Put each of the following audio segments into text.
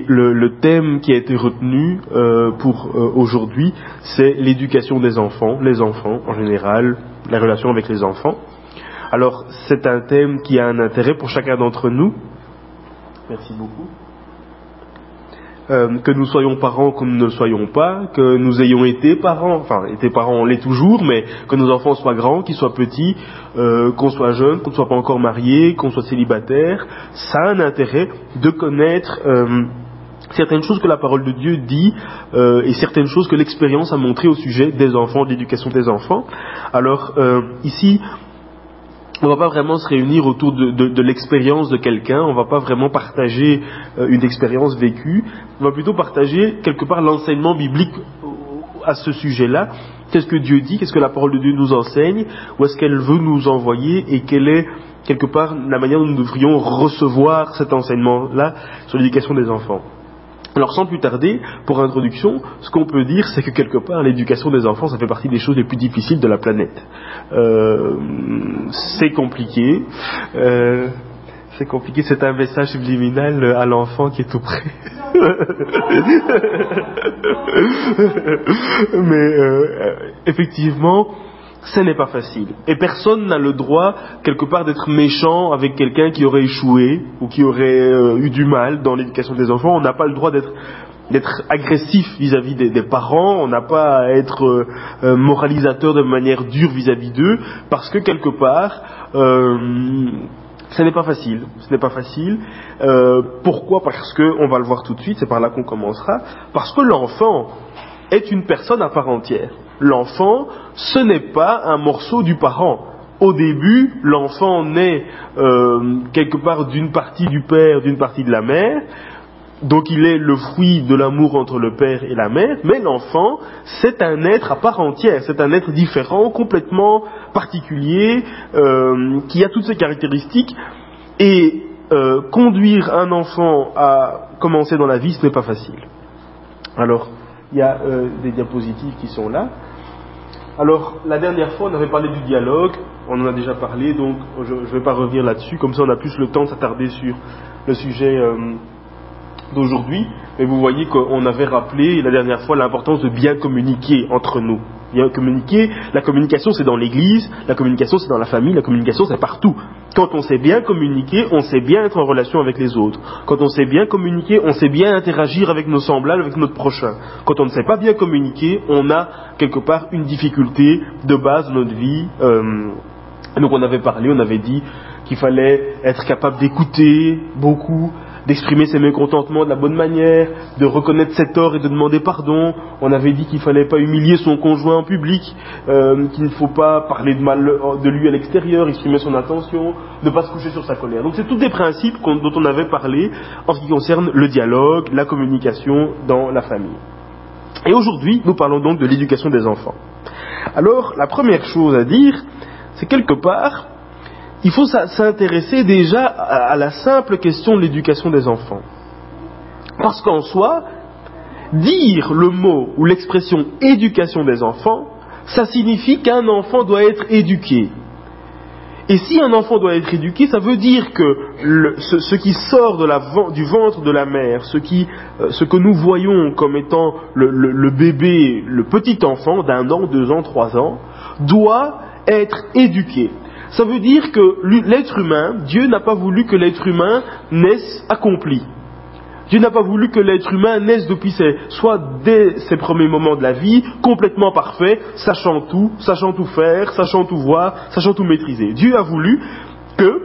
Le thème qui a été retenu pour aujourd'hui, c'est l'éducation des enfants, les enfants en général, la relation avec les enfants. Alors, c'est un thème qui a un intérêt pour chacun d'entre nous. Merci beaucoup. Que nous soyons parents, que nous ne le soyons pas, que nous ayons été parents, on l'est toujours, mais que nos enfants soient grands, qu'ils soient petits, qu'on soit jeune, qu'on ne soit pas encore marié, qu'on soit célibataire, ça a un intérêt de connaître certaines choses que la parole de Dieu dit et certaines choses que l'expérience a montrées au sujet des enfants, de l'éducation des enfants. Alors ici, on ne va pas vraiment se réunir autour de l'expérience de quelqu'un, on ne va pas vraiment partager une expérience vécue, on va plutôt partager quelque part l'enseignement biblique à ce sujet-là. Qu'est-ce que Dieu dit, qu'est-ce que la parole de Dieu nous enseigne, où est-ce qu'elle veut nous envoyer et quelle est quelque part la manière dont nous devrions recevoir cet enseignement-là sur l'éducation des enfants. Alors sans plus tarder, pour introduction, ce qu'on peut dire, c'est que quelque part, l'éducation des enfants, ça fait partie des choses les plus difficiles de la planète. C'est compliqué. C'est un message subliminal à l'enfant qui est tout près. Mais effectivement, ce n'est pas facile. Et personne n'a le droit, quelque part, d'être méchant avec quelqu'un qui aurait échoué ou qui aurait eu du mal dans l'éducation des enfants. On n'a pas le droit d'être agressif vis-à-vis des parents. On n'a pas à être moralisateur de manière dure vis-à-vis d'eux, parce que quelque part, ce n'est pas facile. Pourquoi ? Parce que, on va le voir tout de suite, c'est par là qu'on commencera, parce que l'enfant est une personne à part entière. L'enfant, ce n'est pas un morceau du parent. Au début, l'enfant naît quelque part d'une partie du père, d'une partie de la mère, donc il est le fruit de l'amour entre le père et la mère, mais l'enfant, c'est un être à part entière, c'est un être différent, complètement particulier, qui a toutes ses caractéristiques, et conduire un enfant à commencer dans la vie, ce n'est pas facile. Alors, il y a des diapositives qui sont là. Alors, la dernière fois, on avait parlé du dialogue, on en a déjà parlé, donc je ne vais pas revenir là-dessus, comme ça on a plus le temps de s'attarder sur le sujet d'aujourd'hui. Mais vous voyez qu'on avait rappelé la dernière fois l'importance de bien communiquer entre nous. Bien communiquer, la communication c'est dans l'église, la communication c'est dans la famille, la communication c'est partout. Quand on sait bien communiquer, on sait bien être en relation avec les autres. Quand on sait bien communiquer, on sait bien interagir avec nos semblables, avec notre prochain. Quand on ne sait pas bien communiquer, on a quelque part une difficulté de base de notre vie. Donc on avait dit qu'il fallait être capable d'écouter beaucoup, d'exprimer ses mécontentements de la bonne manière, de reconnaître ses torts et de demander pardon. On avait dit qu'il ne fallait pas humilier son conjoint en public, qu'il ne faut pas parler de mal de lui à l'extérieur, exprimer son intention, ne pas se coucher sur sa colère. Donc c'est tous des principes dont on avait parlé en ce qui concerne le dialogue, la communication dans la famille. Et aujourd'hui, nous parlons donc de l'éducation des enfants. Alors, la première chose à dire, c'est quelque part, il faut s'intéresser déjà à la simple question de l'éducation des enfants. Parce qu'en soi, dire le mot ou l'expression éducation des enfants, ça signifie qu'un enfant doit être éduqué. Et si un enfant doit être éduqué, ça veut dire que ce qui sort du ventre de la mère, ce que nous voyons comme étant le bébé, le petit enfant d'1 an, 2 ans, 3 ans, doit être éduqué. Ça veut dire que l'être humain, Dieu n'a pas voulu que l'être humain naisse accompli. Dieu n'a pas voulu que l'être humain naisse dès ses premiers moments de la vie, complètement parfait, sachant tout faire, sachant tout voir, sachant tout maîtriser. Dieu a voulu que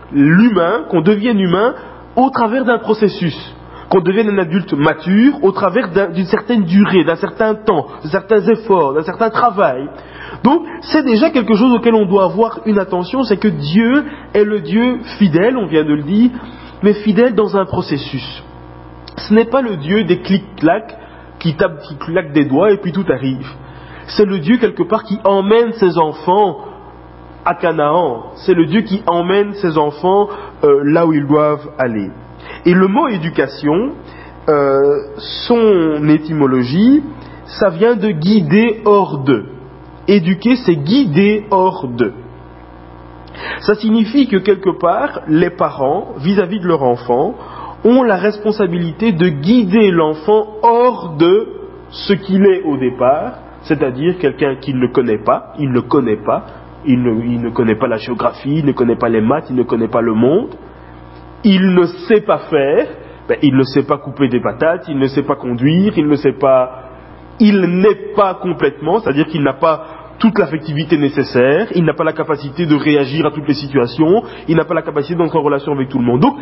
qu'on devienne humain au travers d'un processus, qu'on devienne un adulte mature au travers d'une certaine durée, d'un certain temps, de certains efforts, d'un certain travail. Donc, c'est déjà quelque chose auquel on doit avoir une attention, c'est que Dieu est le Dieu fidèle, on vient de le dire, mais fidèle dans un processus. Ce n'est pas le Dieu des clic-clac, qui claque des doigts et puis tout arrive. C'est le Dieu quelque part qui emmène ses enfants à Canaan. C'est le Dieu qui emmène ses enfants là où ils doivent aller. Et le mot éducation, son étymologie, ça vient de guider hors d'eux. Éduquer, c'est guider hors d'eux. Ça signifie que quelque part, les parents, vis-à-vis de leur enfant, ont la responsabilité de guider l'enfant hors de ce qu'il est au départ, c'est-à-dire quelqu'un qu'il ne connaît pas, il ne connaît pas la géographie, il ne connaît pas les maths, il ne connaît pas le monde, il ne sait pas faire, il ne sait pas couper des patates, il ne sait pas conduire, il n'est pas complètement, c'est-à-dire qu'il n'a pas toute l'affectivité nécessaire, il n'a pas la capacité de réagir à toutes les situations, il n'a pas la capacité d'entrer en relation avec tout le monde. Donc,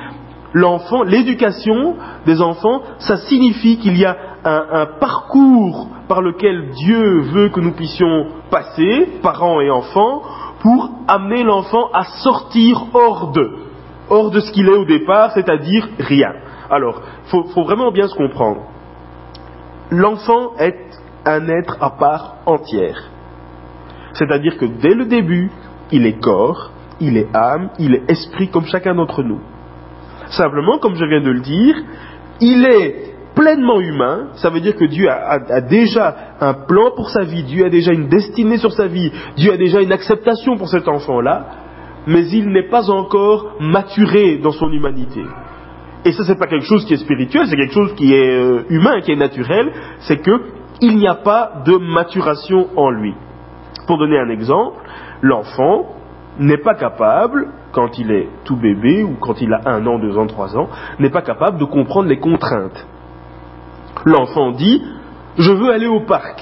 l'éducation des enfants, ça signifie qu'il y a un parcours par lequel Dieu veut que nous puissions passer, parents et enfants, pour amener l'enfant à sortir hors de ce qu'il est au départ, c'est-à-dire rien. Alors, faut vraiment bien se comprendre. L'enfant est un être à part entière. C'est-à-dire que dès le début, il est corps, il est âme, il est esprit comme chacun d'entre nous. Simplement, comme je viens de le dire, il est pleinement humain, ça veut dire que Dieu a déjà un plan pour sa vie, Dieu a déjà une destinée sur sa vie, Dieu a déjà une acceptation pour cet enfant-là, mais il n'est pas encore maturé dans son humanité. Et ça, c'est pas quelque chose qui est spirituel, c'est quelque chose qui est humain, qui est naturel, c'est que il n'y a pas de maturation en lui. Pour donner un exemple, l'enfant n'est pas capable, quand il est tout bébé, ou quand il a 1 an, 2 ans, 3 ans, n'est pas capable de comprendre les contraintes. L'enfant dit « je veux aller au parc ».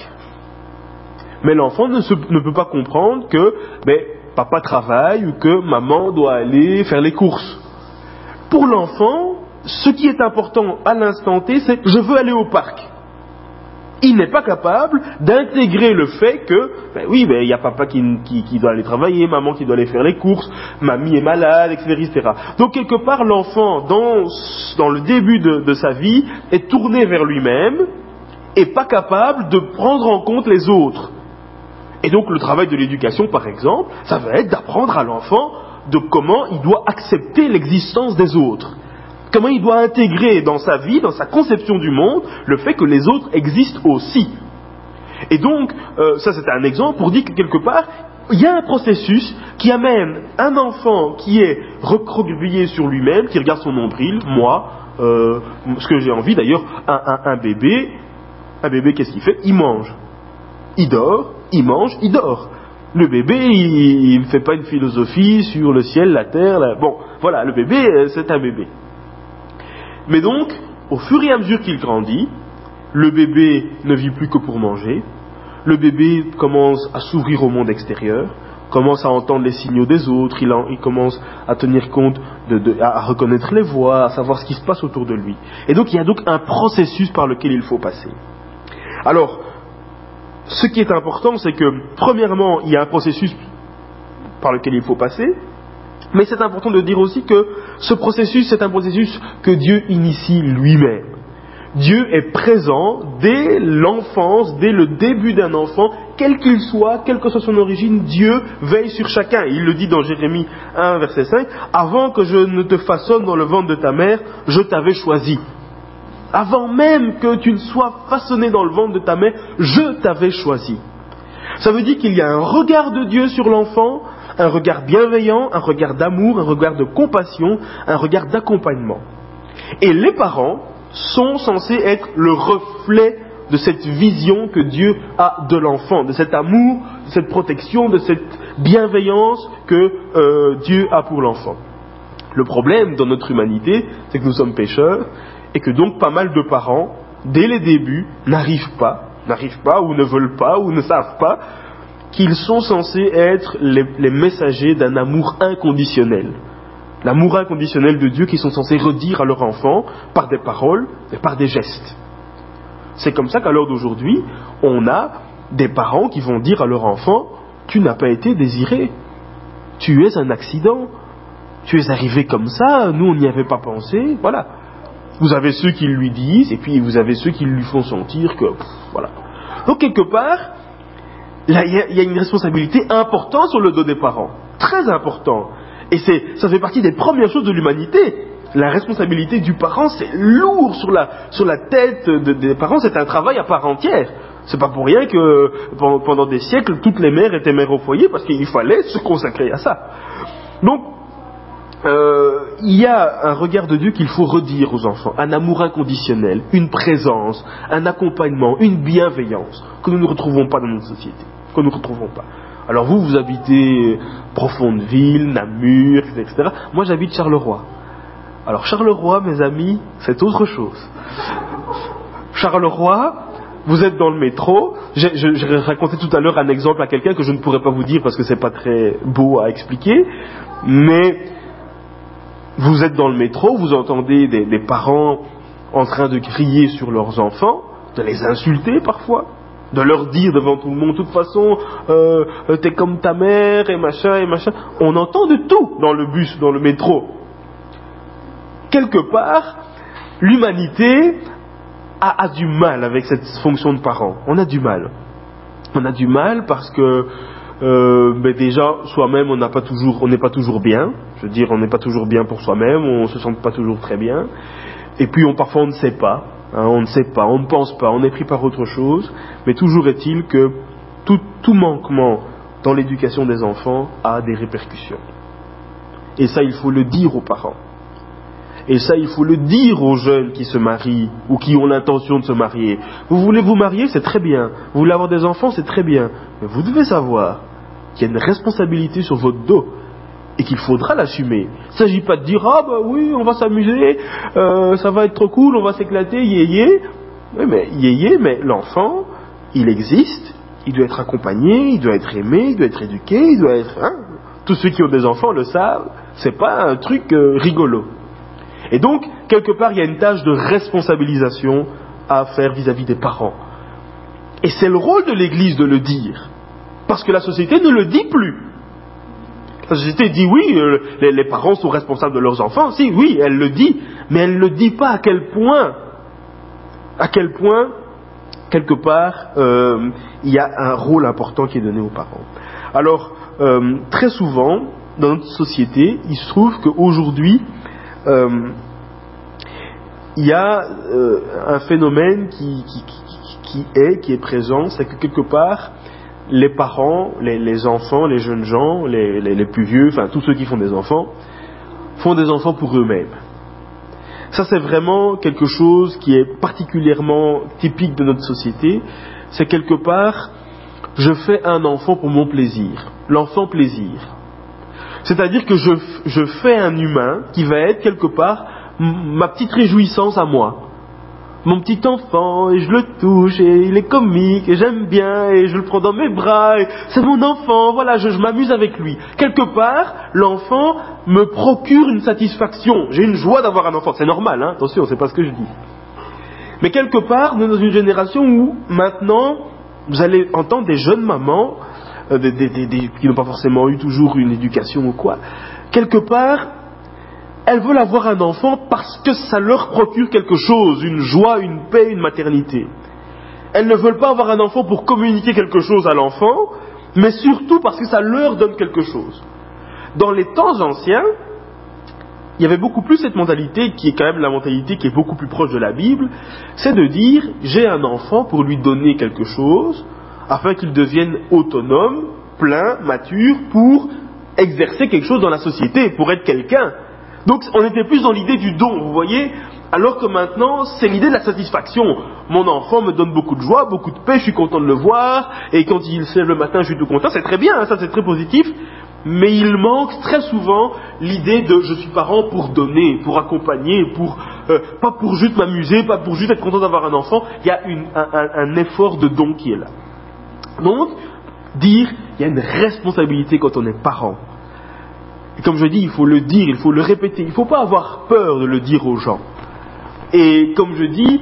Mais l'enfant ne peut pas comprendre que papa travaille ou que maman doit aller faire les courses. Pour l'enfant, ce qui est important à l'instant T, c'est « je veux aller au parc ». Il n'est pas capable d'intégrer le fait que, il y a papa qui doit aller travailler, maman qui doit aller faire les courses, mamie est malade, etc. Donc quelque part, l'enfant, dans le début de sa vie, est tourné vers lui-même et pas capable de prendre en compte les autres. Et donc le travail de l'éducation, par exemple, ça va être d'apprendre à l'enfant de comment il doit accepter l'existence des autres. Comment il doit intégrer dans sa vie, dans sa conception du monde, le fait que les autres existent aussi. Et donc, ça c'est un exemple pour dire que quelque part, il y a un processus qui amène un enfant qui est recroquevillé sur lui-même, qui regarde son nombril, moi, ce que j'ai envie d'ailleurs, un bébé, qu'est-ce qu'il fait? Il mange, il dort, il mange, il dort. Le bébé, il ne fait pas une philosophie sur le ciel, la terre, bon, voilà, le bébé, c'est un bébé. Mais donc, au fur et à mesure qu'il grandit, le bébé ne vit plus que pour manger, le bébé commence à s'ouvrir au monde extérieur, commence à entendre les signaux des autres, il commence à tenir compte, à reconnaître les voix, à savoir ce qui se passe autour de lui. Et donc, il y a donc un processus par lequel il faut passer. Alors, ce qui est important, c'est que, premièrement, il y a un processus par lequel il faut passer, mais c'est important de dire aussi que ce processus, c'est un processus que Dieu initie lui-même. Dieu est présent dès l'enfance, dès le début d'un enfant, quel qu'il soit, quelle que soit son origine, Dieu veille sur chacun. Il le dit dans Jérémie 1, verset 5, « Avant que je ne te façonne dans le ventre de ta mère, je t'avais choisi. » Avant même que tu ne sois façonné dans le ventre de ta mère, je t'avais choisi. Ça veut dire qu'il y a un regard de Dieu sur l'enfant, un regard bienveillant, un regard d'amour, un regard de compassion, un regard d'accompagnement. Et les parents sont censés être le reflet de cette vision que Dieu a de l'enfant, de cet amour, de cette protection, de cette bienveillance que Dieu a pour l'enfant. Le problème dans notre humanité, c'est que nous sommes pécheurs et que donc pas mal de parents, dès les débuts, n'arrivent pas ou ne veulent pas ou ne savent pas qu'ils sont censés être les messagers d'un amour inconditionnel. L'amour inconditionnel de Dieu qu'ils sont censés redire à leur enfant par des paroles et par des gestes. C'est comme ça qu'à l'heure d'aujourd'hui, on a des parents qui vont dire à leur enfant « Tu n'as pas été désiré, tu es un accident, tu es arrivé comme ça, nous on n'y avait pas pensé, voilà. » Vous avez ceux qui lui disent et puis vous avez ceux qui lui font sentir que... voilà. Donc quelque part, là, il y a une responsabilité importante sur le dos des parents, très important. Et ça fait partie des premières choses de l'humanité. La responsabilité du parent, c'est lourd sur la tête des parents, c'est un travail à part entière. C'est pas pour rien que pendant des siècles, toutes les mères étaient mères au foyer, parce qu'il fallait se consacrer à ça. Donc, il y a un regard de Dieu qu'il faut redire aux enfants, un amour inconditionnel, une présence, un accompagnement, une bienveillance que nous ne retrouvons pas dans notre société, que nous ne retrouvons pas. Alors vous habitez Profondeville, Namur, etc. Moi j'habite Charleroi. Alors Charleroi, mes amis, c'est autre chose. Charleroi, vous êtes dans le métro. J'ai raconté tout à l'heure un exemple à quelqu'un que je ne pourrais pas vous dire parce que c'est pas très beau à expliquer, mais vous êtes dans le métro, vous entendez des parents en train de crier sur leurs enfants, de les insulter parfois, de leur dire devant tout le monde, de toute façon, t'es comme ta mère, et machin, et machin. On entend de tout dans le bus, dans le métro. Quelque part, l'humanité a du mal avec cette fonction de parent. On a du mal. On a du mal parce que déjà, soi-même, on n'est pas toujours bien. Je veux dire, on n'est pas toujours bien pour soi-même, on ne se sent pas toujours très bien. Et puis, parfois, on ne sait pas. On ne sait pas, on ne pense pas, on est pris par autre chose, mais toujours est-il que tout manquement dans l'éducation des enfants a des répercussions. Et ça, il faut le dire aux parents. Et ça, il faut le dire aux jeunes qui se marient ou qui ont l'intention de se marier. Vous voulez vous marier, c'est très bien. Vous voulez avoir des enfants, c'est très bien. Mais vous devez savoir qu'il y a une responsabilité sur votre dos et qu'il faudra l'assumer. Il ne s'agit pas de dire « Ah bah oui, on va s'amuser, ça va être trop cool, on va s'éclater, yéyé ». Oui, mais yéyé, mais l'enfant, il existe, il doit être accompagné, il doit être aimé, il doit être éduqué, il doit être... Tous ceux qui ont des enfants le savent, c'est pas un truc rigolo. Et donc, quelque part, il y a une tâche de responsabilisation à faire vis-à-vis des parents. Et c'est le rôle de l'Église de le dire, parce que la société ne le dit plus. La société dit oui, les parents sont responsables de leurs enfants. Si, oui, elle le dit, mais elle ne le dit pas à quel point, quelque part, il y a un rôle important qui est donné aux parents. Alors, très souvent, dans notre société, il se trouve qu'aujourd'hui, il y a un phénomène qui est présent, c'est que quelque part, les parents, les enfants, les jeunes gens, les plus vieux, enfin tous ceux qui font des enfants pour eux-mêmes. Ça, c'est vraiment quelque chose qui est particulièrement typique de notre société. C'est quelque part, je fais un enfant pour mon plaisir, l'enfant plaisir. C'est-à-dire que je fais un humain qui va être quelque part ma petite réjouissance à moi. Mon petit enfant, et je le touche, et il est comique, et j'aime bien, et je le prends dans mes bras, et c'est mon enfant, voilà, je m'amuse avec lui. Quelque part, l'enfant me procure une satisfaction. J'ai une joie d'avoir un enfant, c'est normal, hein, attention, c'est pas ce que je dis. Mais quelque part, nous sommes dans une génération où, maintenant, vous allez entendre des jeunes mamans, qui n'ont pas forcément eu toujours une éducation ou quoi, quelque part, elles veulent avoir un enfant parce que ça leur procure quelque chose, une joie, une paix, une maternité. Elles ne veulent pas avoir un enfant pour communiquer quelque chose à l'enfant, mais surtout parce que ça leur donne quelque chose. Dans les temps anciens, il y avait beaucoup plus cette mentalité, qui est quand même la mentalité qui est beaucoup plus proche de la Bible, c'est de dire, j'ai un enfant pour lui donner quelque chose, afin qu'il devienne autonome, plein, mature, pour exercer quelque chose dans la société, pour être quelqu'un. Donc on était plus dans l'idée du don, vous voyez, alors que maintenant c'est l'idée de la satisfaction. Mon enfant me donne beaucoup de joie, beaucoup de paix, je suis content de le voir, et quand il se lève le matin je suis tout content, c'est très bien, hein, ça c'est très positif, mais il manque très souvent l'idée de je suis parent pour donner, pour accompagner, pas pour juste m'amuser, pas pour juste être content d'avoir un enfant, il y a un effort de don qui est là. Donc, dire, il y a une responsabilité quand on est parent. Et comme je dis, il faut le dire, il faut le répéter, il ne faut pas avoir peur de le dire aux gens. Et comme je dis,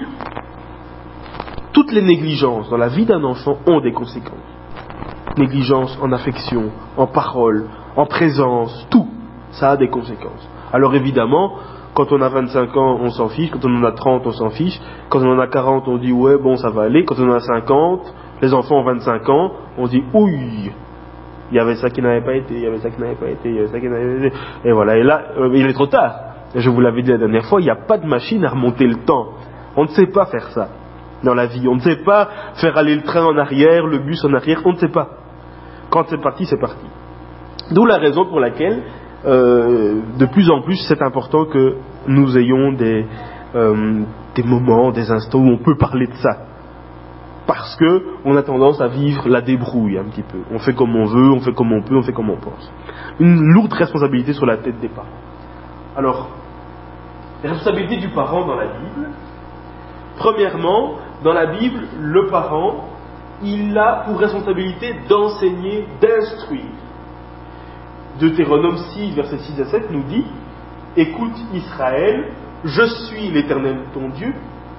toutes les négligences dans la vie d'un enfant ont des conséquences. Négligence en affection, en parole, en présence, tout, ça a des conséquences. Alors évidemment, quand on a 25 ans, on s'en fiche, quand on en a 30, on s'en fiche, quand on en a 40, on dit ouais, bon, ça va aller, quand on en a 50, les enfants ont 25 ans, on dit ouille, il y avait ça qui n'avait pas été, il y avait ça qui n'avait pas été, il y avait ça qui n'avait pas été, et voilà, et là, il est trop tard. Je vous l'avais dit la dernière fois, il n'y a pas de machine à remonter le temps. On ne sait pas faire ça dans la vie, on ne sait pas faire aller le train en arrière, le bus en arrière, on ne sait pas. Quand c'est parti, c'est parti. D'où la raison pour laquelle de plus en plus, c'est important que nous ayons des moments, des instants où on peut parler de ça. Parce que on a tendance à vivre la débrouille un petit peu. On fait comme on veut, on fait comme on peut, on fait comme on pense. Une lourde responsabilité sur la tête des parents. Alors, les responsabilités du parent dans la Bible. Premièrement, dans la Bible, le parent, il a pour responsabilité d'enseigner, d'instruire. Deutéronome 6, versets 6 à 7 nous dit « Écoute Israël, je suis l'Éternel ton Dieu,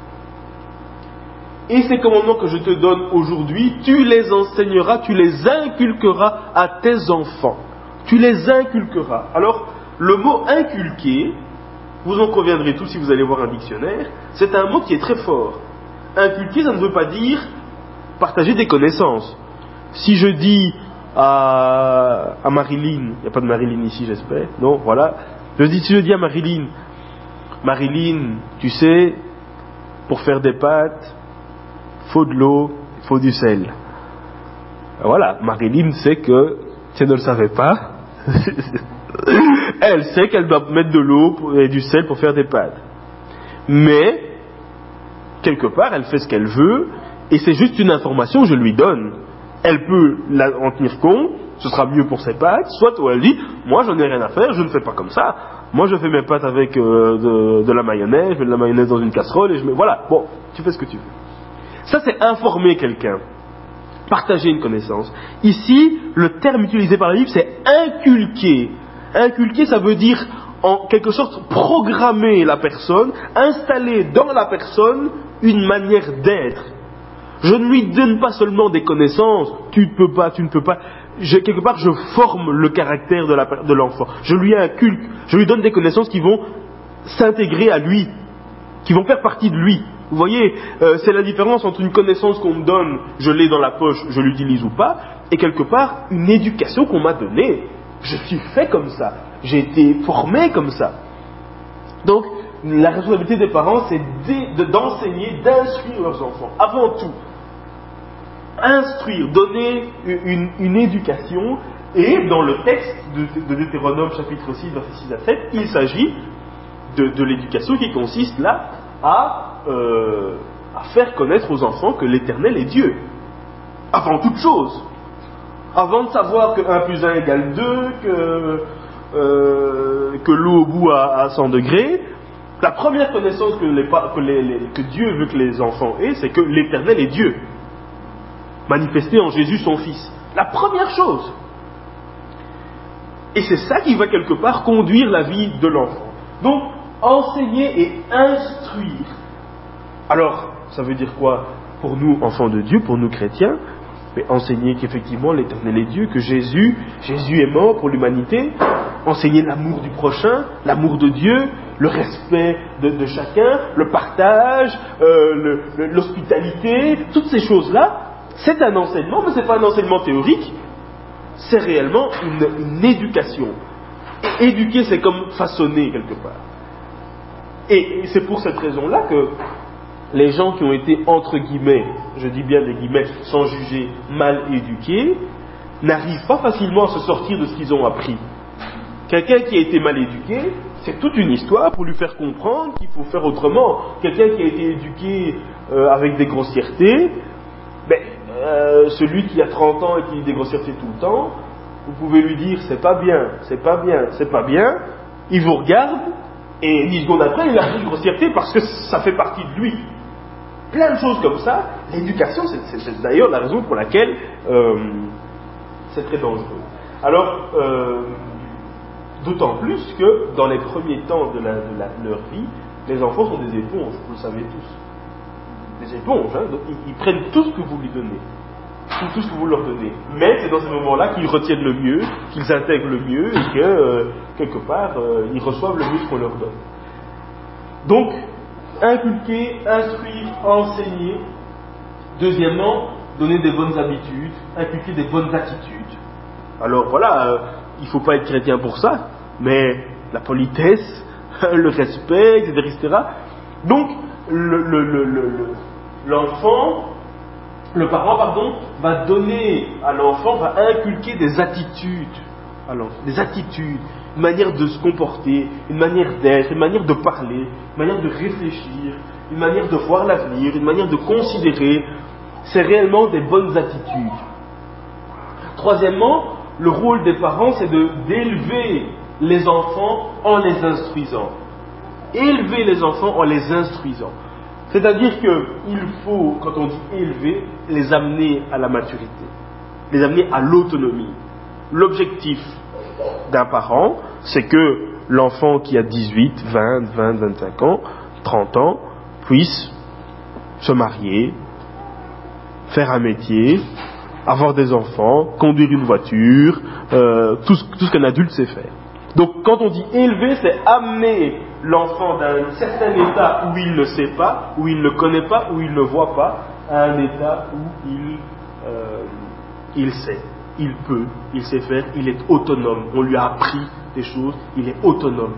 et ces commandements que je te donne aujourd'hui, tu les enseigneras, tu les inculqueras à tes enfants. » Tu les inculqueras. Alors, le mot « inculquer », vous en conviendrez tous si vous allez voir un dictionnaire, c'est un mot qui est très fort. Inculquer, ça ne veut pas dire partager des connaissances. Si je dis à Marilyn, il n'y a pas de Marilyn ici j'espère, non, voilà, si je dis à Marilyn, tu sais, pour faire des pâtes, il faut de l'eau, il faut du sel. Voilà, Marilyn sait que, si elle ne le savait pas, elle sait qu'elle doit mettre de l'eau et du sel pour faire des pâtes. Mais, quelque part, elle fait ce qu'elle veut, et c'est juste une information que je lui donne. Elle peut en tenir compte, ce sera mieux pour ses pâtes, soit elle dit, moi j'en ai rien à faire, je ne fais pas comme ça. Moi je fais mes pâtes avec de la mayonnaise, je mets de la mayonnaise dans une casserole, et je mets, voilà, bon, tu fais ce que tu veux. Ça c'est informer quelqu'un, partager une connaissance. Ici, le terme utilisé par la Bible c'est inculquer. Inculquer, ça veut dire en quelque sorte programmer la personne, installer dans la personne une manière d'être. Je ne lui donne pas seulement des connaissances, tu ne peux pas. Quelque part, je forme le caractère de l'enfant. Je lui inculque, je lui donne des connaissances qui vont s'intégrer à lui, qui vont faire partie de lui. Vous voyez, c'est la différence entre une connaissance qu'on me donne, je l'ai dans la poche, je l'utilise ou pas, et quelque part, une éducation qu'on m'a donnée. Je suis fait comme ça, j'ai été formé comme ça. Donc, la responsabilité des parents, c'est d'enseigner, d'instruire leurs enfants. Avant tout, instruire, donner une éducation. Et dans le texte de Deutéronome chapitre 6, verset 6 à 7, il s'agit de l'éducation qui consiste là à faire connaître aux enfants que l'Éternel est Dieu. Avant toute chose. Avant de savoir que 1 plus 1 égale 2, que l'eau au bout à 100 degrés, la première connaissance que Dieu veut que les enfants aient, c'est que l'Éternel est Dieu, manifesté en Jésus son Fils. La première chose. Et c'est ça qui va quelque part conduire la vie de l'enfant. Donc, enseigner et instruire. Alors, ça veut dire quoi pour nous, enfants de Dieu, pour nous chrétiens? Mais enseigner qu'effectivement l'Éternel est Dieu, que Jésus est mort pour l'humanité, enseigner l'amour du prochain, l'amour de Dieu, le respect de chacun, le partage, l'hospitalité, toutes ces choses-là, c'est un enseignement, mais ce n'est pas un enseignement théorique, c'est réellement une éducation. Et éduquer, c'est comme façonner quelque part. Et c'est pour cette raison-là que les gens qui ont été, entre guillemets, je dis bien des guillemets, sans juger, mal éduqués, n'arrivent pas facilement à se sortir de ce qu'ils ont appris. Quelqu'un qui a été mal éduqué, c'est toute une histoire pour lui faire comprendre qu'il faut faire autrement. Quelqu'un qui a été éduqué avec des grossièretés, celui qui a 30 ans et qui dit des grossièretés tout le temps, vous pouvez lui dire c'est pas bien, c'est pas bien, c'est pas bien, il vous regarde et 10 secondes après il a pris une grossièreté parce que ça fait partie de lui. Plein de choses comme ça. L'éducation, c'est d'ailleurs la raison pour laquelle c'est très dangereux. Alors, d'autant plus que dans les premiers temps de leur vie, les enfants sont des éponges, vous le savez tous. Des éponges, hein, donc ils prennent tout ce que vous lui donnez, tout ce que vous leur donnez. Mais c'est dans ces moments-là qu'ils retiennent le mieux, qu'ils intègrent le mieux et que, quelque part, ils reçoivent le mieux ce qu'on leur donne. Donc, inculquer, instruire, enseigner. Deuxièmement, donner des bonnes habitudes, inculquer des bonnes attitudes. Alors voilà, il ne faut pas être chrétien pour ça, mais la politesse, le respect, etc. Donc, le parent va donner à l'enfant, va inculquer des attitudes. à l'enfant, des attitudes, une manière de se comporter, une manière d'être, une manière de parler, une manière de réfléchir, une manière de voir l'avenir, une manière de considérer. C'est réellement des bonnes attitudes. Troisièmement, le rôle des parents, c'est d'élever les enfants en les instruisant. Élever les enfants en les instruisant. C'est-à-dire qu'il faut, quand on dit élever, les amener à la maturité, les amener à l'autonomie. L'objectif d'un parent, c'est que l'enfant qui a 18, 25 ans, 30 ans, puisse se marier, faire un métier, avoir des enfants, conduire une voiture, tout ce qu'un adulte sait faire. Donc quand on dit élever, c'est amener l'enfant d'un certain état où il ne sait pas, où il ne connaît pas, où il ne voit pas, à un état où il sait, il peut, il sait faire, il est autonome. On lui a appris des choses, il est autonome.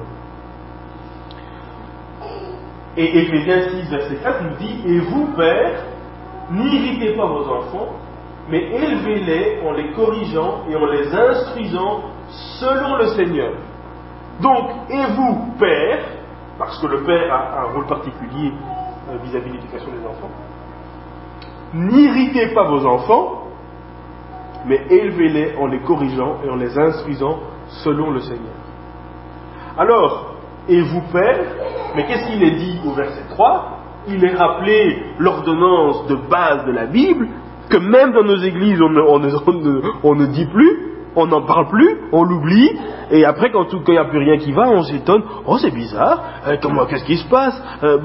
Et Éphésiens 6, verset 4 nous dit « Et vous, pères, n'irritez pas vos enfants, mais élevez-les en les corrigeant et en les instruisant selon le Seigneur. » Donc, et vous, pères, parce que le père a un rôle particulier vis-à-vis de l'éducation des enfants, n'irritez pas vos enfants, mais élevez-les en les corrigeant et en les instruisant selon le Seigneur. Alors, et vous, pères, mais qu'est-ce qu'il est dit au verset 3 ? Il est rappelé l'ordonnance de base de la Bible, que même dans nos églises, on ne dit plus, on n'en parle plus, on l'oublie, et après, quand il n'y a plus rien qui va, on s'étonne, oh c'est bizarre, qu'est-ce qui se passe ?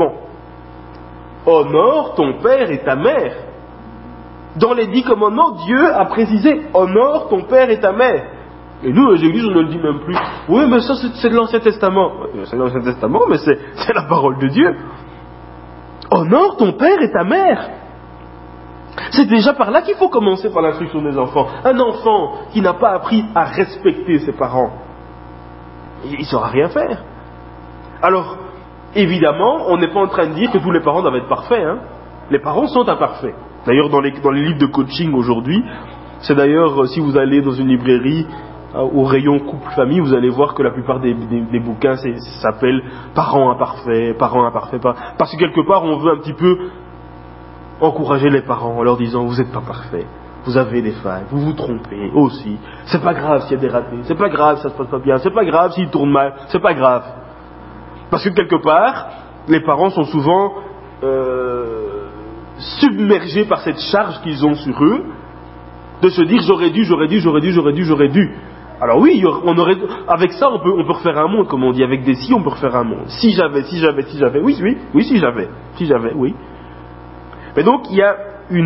Honore ton père et ta mère. Dans les 10 commandements, Dieu a précisé, honore ton père et ta mère. Et nous, aux églises, on ne le dit même plus. Oui, mais ça, c'est de l'Ancien Testament. C'est de l'Ancien Testament, mais c'est la parole de Dieu. Honore ton père et ta mère. C'est déjà par là qu'il faut commencer par l'instruction des enfants. Un enfant qui n'a pas appris à respecter ses parents, il ne saura rien faire. Alors, évidemment, on n'est pas en train de dire que tous les parents doivent être parfaits. Hein. Les parents sont imparfaits. D'ailleurs, dans les livres de coaching aujourd'hui, c'est d'ailleurs, si vous allez dans une librairie, au rayon couple-famille, vous allez voir que la plupart des bouquins s'appellent parents imparfaits, parce que quelque part, on veut un petit peu encourager les parents en leur disant, vous n'êtes pas parfaits, vous avez des failles, vous vous trompez aussi, c'est pas grave s'il y a des ratés, c'est pas grave si ça se passe pas bien, c'est pas grave s'ils tournent mal, c'est pas grave. Parce que quelque part, les parents sont souvent submergés par cette charge qu'ils ont sur eux, de se dire j'aurais dû. Alors oui, avec ça on peut refaire un monde, comme on dit, avec des si on peut refaire un monde. Si j'avais, oui, si j'avais, oui. Mais donc il y a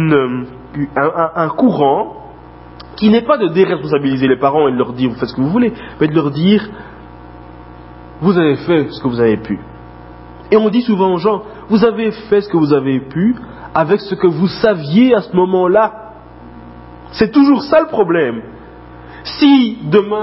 un courant qui n'est pas de déresponsabiliser les parents et de leur dire vous faites ce que vous voulez, mais de leur dire vous avez fait ce que vous avez pu. Et on dit souvent aux gens, vous avez fait ce que vous avez pu avec ce que vous saviez à ce moment-là. C'est toujours ça le problème. Si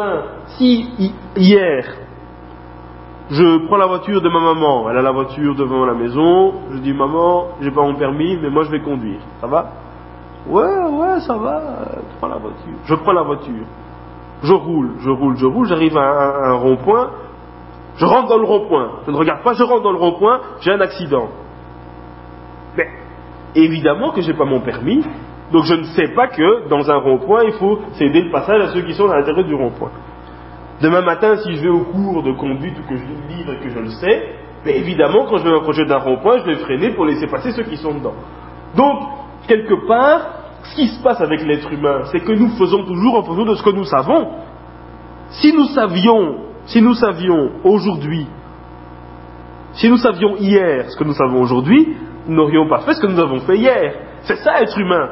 hier, je prends la voiture de ma maman, elle a la voiture devant la maison, je dis maman, j'ai pas mon permis, mais moi je vais conduire, ça va ? Ouais, ça va, prends la voiture. Je prends la voiture, je roule, j'arrive à un rond-point, je rentre dans le rond-point, je ne regarde pas, je rentre dans le rond-point, j'ai un accident. Mais évidemment que j'ai pas mon permis, donc je ne sais pas que dans un rond-point, il faut céder le passage à ceux qui sont à l'intérieur du rond-point. Demain matin, si je vais au cours de conduite ou que je lis le livre et que je le sais, mais évidemment, quand je vais m'approcher d'un rond-point, je vais freiner pour laisser passer ceux qui sont dedans. Donc, quelque part, ce qui se passe avec l'être humain, c'est que nous faisons toujours en fonction de ce que nous savons. Si nous savions aujourd'hui, si nous savions hier ce que nous savons aujourd'hui, nous n'aurions pas fait ce que nous avons fait hier. C'est ça être humain.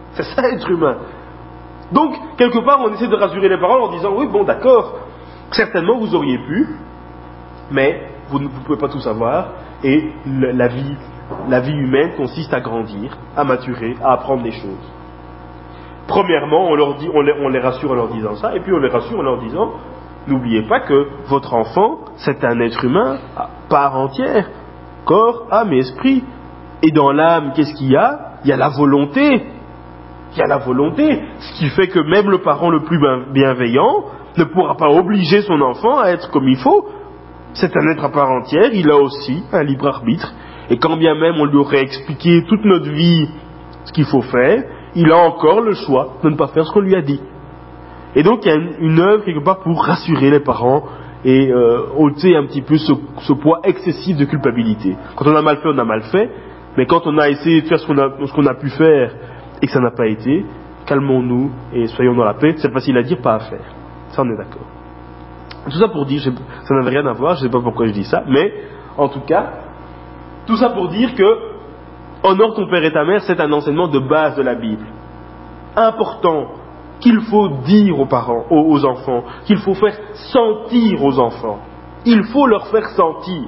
Donc, quelque part, on essaie de rassurer les parents en disant oui, bon, d'accord, certainement vous auriez pu, mais vous ne pouvez pas tout savoir, et la vie humaine consiste à grandir, à maturer, à apprendre des choses. Premièrement, on les rassure en leur disant ça, et puis on les rassure en leur disant n'oubliez pas que votre enfant, c'est un être humain à part entière, corps, âme et esprit. Et dans l'âme, qu'est-ce qu'il y a ? Il y a la volonté. Ce qui fait que même le parent le plus bienveillant, ne pourra pas obliger son enfant à être comme il faut. C'est un être à part entière, il a aussi un libre arbitre. Et quand bien même on lui aurait expliqué toute notre vie ce qu'il faut faire, il a encore le choix de ne pas faire ce qu'on lui a dit. Et donc il y a une œuvre quelque part pour rassurer les parents et ôter un petit peu ce poids excessif de culpabilité. Quand on a mal fait, on a mal fait, mais quand on a essayé de faire ce qu'on a pu faire et que ça n'a pas été, calmons-nous et soyons dans la paix. C'est facile à dire, pas à faire. Ça, on est d'accord. Tout ça pour dire, ça n'avait rien à voir, je ne sais pas pourquoi je dis ça, mais en tout cas, tout ça pour dire que honore ton père et ta mère, c'est un enseignement de base de la Bible. Important, qu'il faut dire aux parents, aux enfants, qu'il faut faire sentir aux enfants. Il faut leur faire sentir.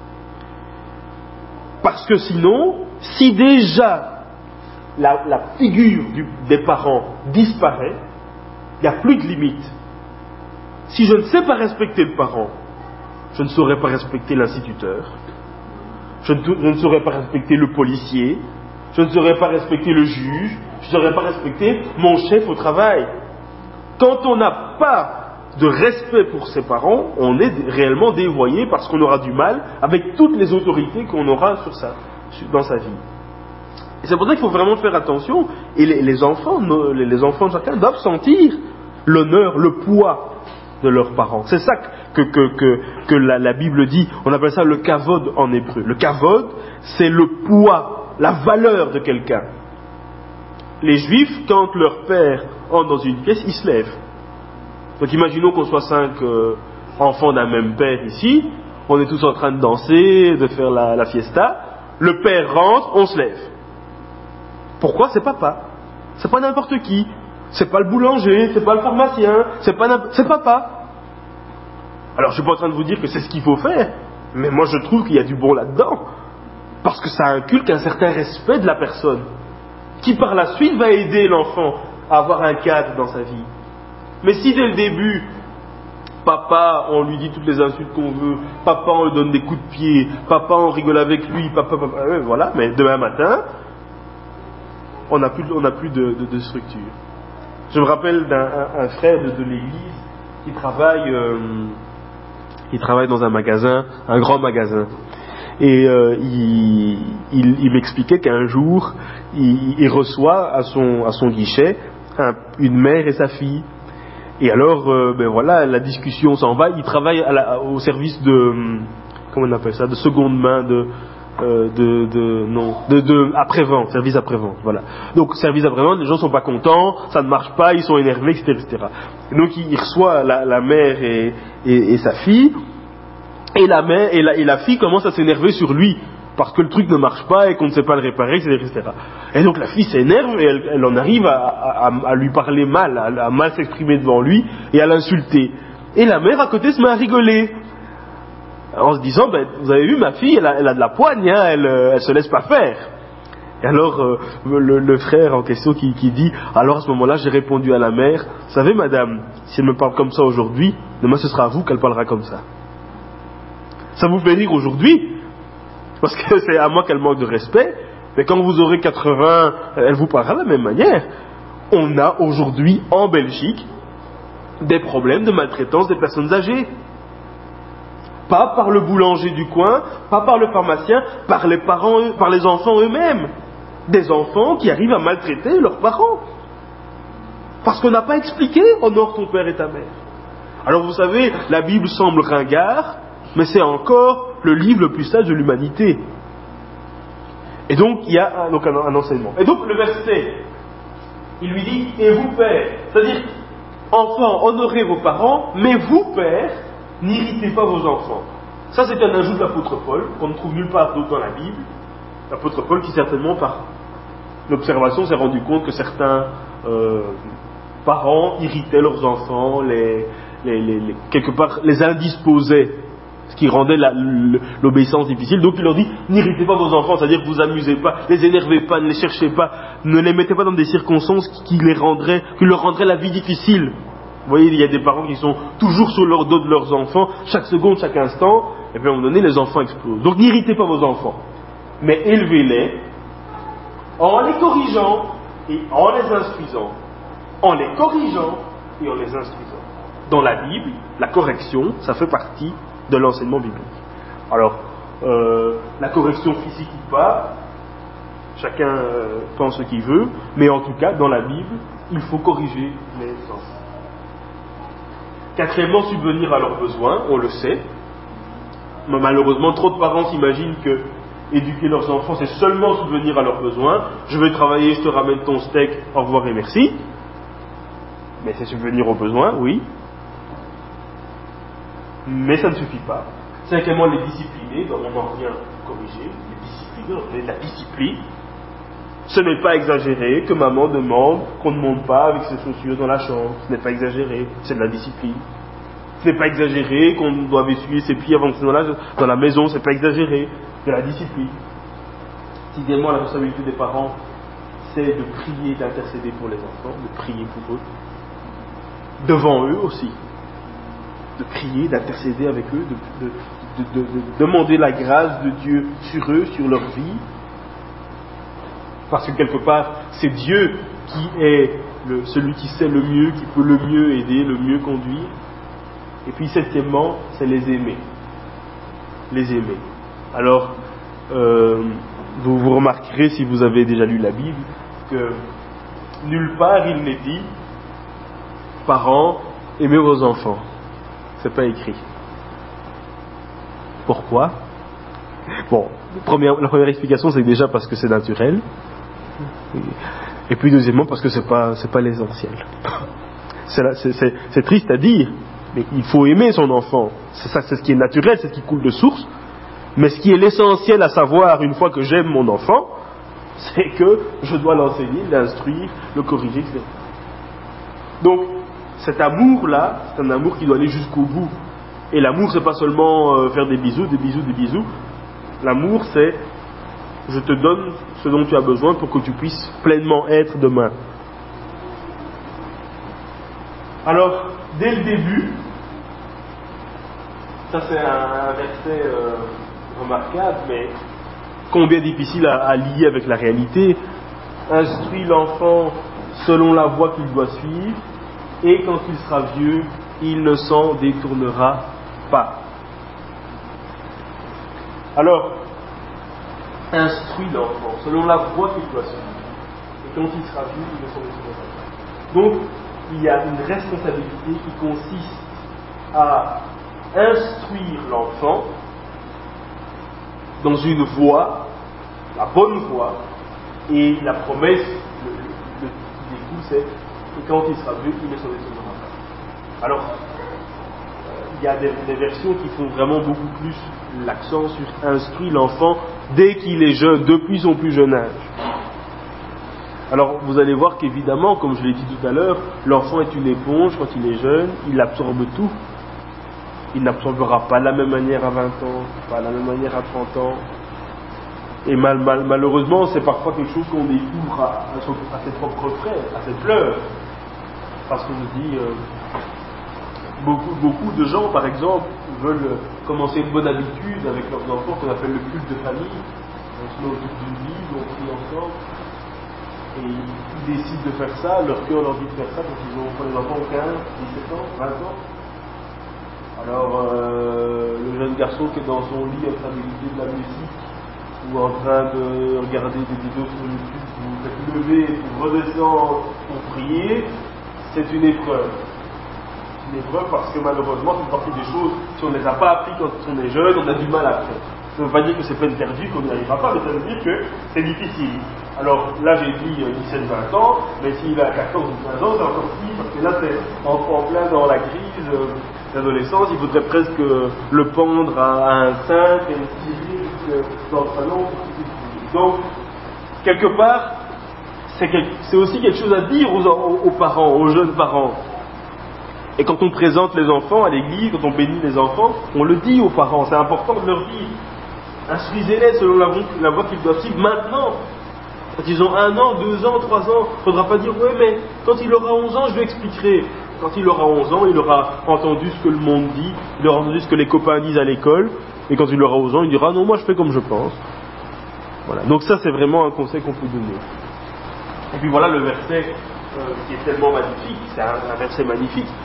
Parce que sinon, si déjà la figure des parents disparaît, il n'y a plus de limite. Si je ne sais pas respecter le parent, je ne saurais pas respecter l'instituteur, je ne saurais pas respecter le policier, je ne saurais pas respecter le juge, je ne saurais pas respecter mon chef au travail. Quand on n'a pas de respect pour ses parents, on est réellement dévoyé parce qu'on aura du mal avec toutes les autorités qu'on aura dans sa vie. Et c'est pour ça qu'il faut vraiment faire attention, et les enfants de chacun doivent sentir l'honneur, le poids de leurs parents. C'est ça que la Bible dit, on appelle ça le kavod en hébreu. Le kavod, c'est le poids, la valeur de quelqu'un. Les Juifs, quand leur père entre dans une pièce, ils se lèvent. Donc imaginons qu'on soit 5 enfants d'un même père ici, on est tous en train de danser, de faire la fiesta, le père rentre, on se lève. Pourquoi? C'est papa. C'est pas n'importe qui. C'est pas le boulanger, c'est pas le pharmacien, c'est papa. Alors je suis pas en train de vous dire que c'est ce qu'il faut faire, mais moi je trouve qu'il y a du bon là-dedans, parce que ça inculque un certain respect de la personne, qui par la suite va aider l'enfant à avoir un cadre dans sa vie. Mais si dès le début, papa, on lui dit toutes les insultes qu'on veut, papa, on lui donne des coups de pied, papa, on rigole avec lui, papa, voilà, mais demain matin, on n'a plus de structure. Je me rappelle d'un frère de l'église qui travaille dans un magasin, un grand magasin. Et il m'expliquait qu'un jour, il reçoit à son guichet une mère et sa fille. Et alors, voilà, la discussion s'en va. Il travaille au service comment on appelle ça, de seconde main, après-vente, service après-vente, voilà. Donc, service après-vente, les gens sont pas contents, ça ne marche pas, ils sont énervés, etc. Et donc, il reçoit la mère et sa fille, et la mère et la fille commence à s'énerver sur lui, parce que le truc ne marche pas et qu'on ne sait pas le réparer, etc. Et donc, la fille s'énerve et elle en arrive à lui parler mal, à mal s'exprimer devant lui et à l'insulter. Et la mère, à côté, se met à rigoler. En se disant, vous avez vu, ma fille, elle a de la poigne, hein, elle se laisse pas faire. Et alors, le frère en question qui dit, alors à ce moment-là, j'ai répondu à la mère, vous savez, madame, si elle me parle comme ça aujourd'hui, demain ce sera à vous qu'elle parlera comme ça. Ça vous fait rire aujourd'hui, parce que c'est à moi qu'elle manque de respect, mais quand vous aurez 80, elle vous parlera de la même manière. On a aujourd'hui, en Belgique, des problèmes de maltraitance des personnes âgées. Pas par le boulanger du coin, pas par le pharmacien, par les parents, par les enfants eux-mêmes. Des enfants qui arrivent à maltraiter leurs parents. Parce qu'on n'a pas expliqué « honore ton père et ta mère ». Alors vous savez, la Bible semble ringard, mais c'est encore le livre le plus sage de l'humanité. Et donc il y a un enseignement. Et donc le verset, il lui dit « et vous père », c'est-à-dire « enfants, honorez vos parents, mais vous père, n'irritez pas vos enfants ». Ça, c'est un ajout de l'apôtre Paul, qu'on ne trouve nulle part d'autre dans la Bible. L'apôtre Paul qui, certainement, par l'observation, s'est rendu compte que certains parents irritaient leurs enfants, quelque part, les indisposaient, ce qui rendait l'obéissance difficile. Donc, il leur dit, n'irritez pas vos enfants, c'est-à-dire que vous amusez pas, les énervez pas, ne les cherchez pas, ne les mettez pas dans des circonstances qui leur rendraient la vie difficile. Vous voyez, il y a des parents qui sont toujours sur leur dos de leurs enfants, chaque seconde, chaque instant, et puis à un moment donné, les enfants explosent. Donc n'irritez pas vos enfants, mais élevez-les en les corrigeant et en les instruisant. En les corrigeant et en les instruisant. dans la Bible, la correction, ça fait partie de l'enseignement biblique. Alors, la correction physique ou pas, chacun pense ce qu'il veut, mais en tout cas, dans la Bible, il faut corriger les enfants. Quatrièmement, subvenir à leurs besoins, on le sait. Mais malheureusement, trop de parents s'imaginent que éduquer leurs enfants, c'est seulement subvenir à leurs besoins. Je vais travailler, je te ramène ton steak, au revoir et merci. Mais c'est subvenir aux besoins, oui. Mais ça ne suffit pas. Cinquièmement, les discipliner, on en revient corriger, les discipliner, on fait de la discipline. Ce n'est pas exagéré que maman demande qu'on ne monte pas avec ses chaussures dans la chambre. Ce n'est pas exagéré, c'est de la discipline. Ce n'est pas exagéré qu'on doit essuyer ses pieds avant de rentrer dans la maison, ce n'est pas exagéré, c'est de la discipline. Sixièmement, la responsabilité des parents, c'est de prier, d'intercéder pour les enfants, de prier pour eux. Devant eux aussi. De prier, d'intercéder avec eux, de demander la grâce de Dieu sur eux, sur leur vie. Parce que quelque part, c'est Dieu qui est celui qui sait le mieux, qui peut le mieux aider, le mieux conduire. Et puis septièmement, c'est les aimer. Les aimer. Alors, vous remarquerez, si vous avez déjà lu la Bible, que nulle part il n'est dit « Parents, aimez vos enfants ». C'est pas écrit. Pourquoi ? Bon, la première explication, c'est déjà parce que c'est naturel. Et puis deuxièmement, parce que c'est pas l'essentiel. C'est triste à dire, mais il faut aimer son enfant. C'est ce qui est naturel, c'est ce qui coule de source. Mais ce qui est l'essentiel à savoir une fois que j'aime mon enfant, c'est que je dois l'enseigner, l'instruire, le corriger, etc. Donc, cet amour-là, c'est un amour qui doit aller jusqu'au bout. Et l'amour, c'est pas seulement faire des bisous. L'amour, c'est je te donne ce dont tu as besoin pour que tu puisses pleinement être demain. Alors, dès le début, ça c'est un verset remarquable, mais combien difficile à lier avec la réalité. Instruis l'enfant selon la voie qu'il doit suivre, et quand il sera vieux, il ne s'en détournera pas. Alors, instruis l'enfant selon la voie qu'il doit suivre, et quand il sera vieux, il ne s'en détournera pas. Donc, il y a une responsabilité qui consiste à instruire l'enfant dans une voie, la bonne voie, et la promesse qui découle, c'est et quand il sera vieux, il ne s'en détournera pas. Alors, il y a des versions qui font vraiment beaucoup plus l'accent sur instruire l'enfant dès qu'il est jeune, depuis son plus jeune âge. Alors, vous allez voir qu'évidemment, comme je l'ai dit tout à l'heure, l'enfant est une éponge quand il est jeune, il absorbe tout. Il n'absorbera pas de la même manière à 20 ans, pas de la même manière à 30 ans. Et malheureusement, c'est parfois quelque chose qu'on découvre à ses propres frais, à ses pleurs. Parce qu'on se dit, beaucoup de gens, par exemple, veulent commencer une bonne habitude avec leurs enfants qu'on appelle le culte de famille. On se met autour d'une vie, on prie ensemble. Et ils décident de faire ça, leur cœur leur dit de faire ça quand les enfants ont 15, 17 ans, 20 ans. Alors, le jeune garçon qui est dans son lit en train d'écouter de la musique ou en train de regarder des vidéos sur YouTube, vous faites lever, vous redescendre pour prier, c'est une épreuve. Une épreuve parce que malheureusement, c'est une partie des choses, si on ne les a pas appris quand on est jeune, on a du mal après. Ça ne veut pas dire que c'est peine perdue, qu'on n'y arrivera pas, mais ça veut dire que c'est difficile. Alors là, j'ai dit 17-20 ans, mais s'il a 14 ou 15 ans, c'est encore pire, parce que là, c'est en plein dans la crise d'adolescence, il faudrait presque le pendre à un cintre et le tirer jusque dans le salon pour qu'il puisse. Donc, quelque part, c'est aussi quelque chose à dire aux parents, aux jeunes parents. Et quand on présente les enfants à l'église, quand on bénit les enfants, on le dit aux parents, c'est important de leur dire. Instruisez-les selon la voie qu'ils doivent suivre maintenant. Quand ils ont 1 an, 2 ans, 3 ans, il ne faudra pas dire « Ouais, mais quand il aura 11 ans, je lui expliquerai. » Quand il aura 11 ans, il aura entendu ce que le monde dit, il aura entendu ce que les copains disent à l'école, et quand il aura 11 ans, il dira « Non, moi je fais comme je pense. » Voilà. Donc ça, c'est vraiment un conseil qu'on peut donner. Et puis voilà le verset qui est tellement magnifique, c'est un verset magnifique.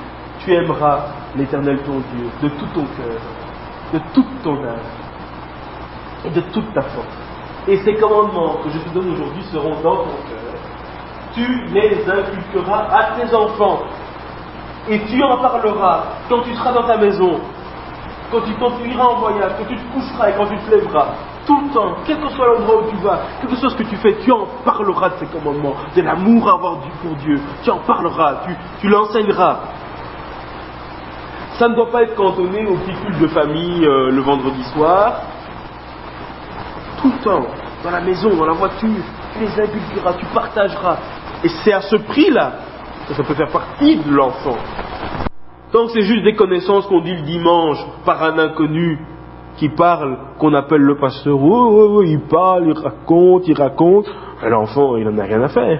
tu aimeras l'Éternel ton Dieu de tout ton cœur, de toute ton âme et de toute ta force. Et ces commandements que je te donne aujourd'hui seront dans ton cœur. Tu les inculqueras à tes enfants. Et tu en parleras quand tu seras dans ta maison, quand tu iras en voyage, quand tu te coucheras et quand tu te lèveras. Tout le temps, quel que soit l'endroit où tu vas, quel que soit ce que tu fais, tu en parleras de ces commandements, de l'amour à avoir pour Dieu. Tu en parleras, tu l'enseigneras. Ça ne doit pas être cantonné au petit culte de famille le vendredi soir. Tout le temps, dans la maison, dans la voiture, tu les inculqueras, tu partageras. Et c'est à ce prix-là que ça peut faire partie de l'enfant. Tant que c'est juste des connaissances qu'on dit le dimanche par un inconnu qui parle, qu'on appelle le pasteur, oh, il parle, il raconte, et l'enfant, il n'en a rien à faire.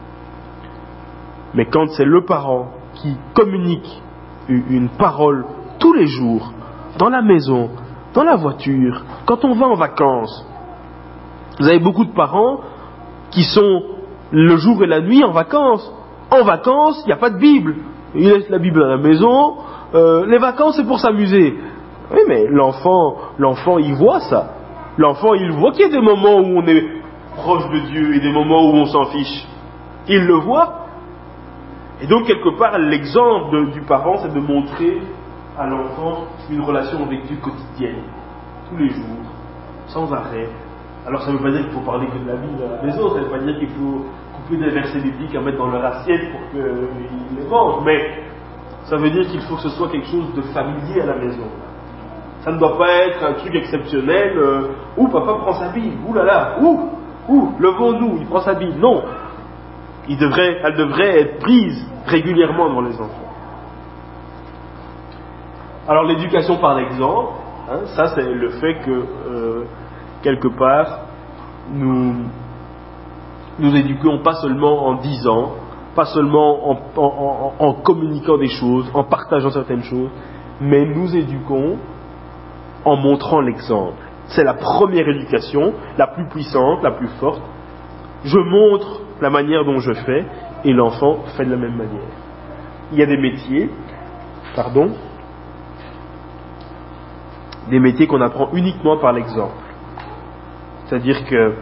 Mais quand c'est le parent qui communique une parole tous les jours, dans la maison, dans la voiture, quand on va en vacances, vous avez beaucoup de parents qui sont le jour et la nuit en vacances. En vacances, il n'y a pas de Bible. Ils laissent la Bible à la maison. Les vacances, c'est pour s'amuser. Oui, mais l'enfant, il voit ça. L'enfant, il voit qu'il y a des moments où on est proche de Dieu et des moments où on s'en fiche. Il le voit. Et donc, quelque part, l'exemple du parent, c'est de montrer à l'enfant une relation avec Dieu quotidienne, tous les jours, sans arrêt. Alors, ça ne veut pas dire qu'il faut parler que de la Bible à la maison, ça ne veut pas dire qu'il faut couper des versets bibliques à mettre dans leur assiette pour qu'ils les mangent, mais ça veut dire qu'il faut que ce soit quelque chose de familier à la maison. Ça ne doit pas être un truc exceptionnel, papa prend sa Bible, levons-nous, il prend sa Bible. Non, elle devrait être prise régulièrement devant les enfants. Alors l'éducation par l'exemple, ça c'est le fait que quelque part nous éduquons pas seulement en disant, pas seulement en communiquant des choses, en partageant certaines choses, mais nous éduquons en montrant l'exemple. C'est la première éducation, la plus puissante, la plus forte. Je montre la manière dont je fais et l'enfant fait de la même manière. Il y a des métiers qu'on apprend uniquement par l'exemple. C'est-à-dire que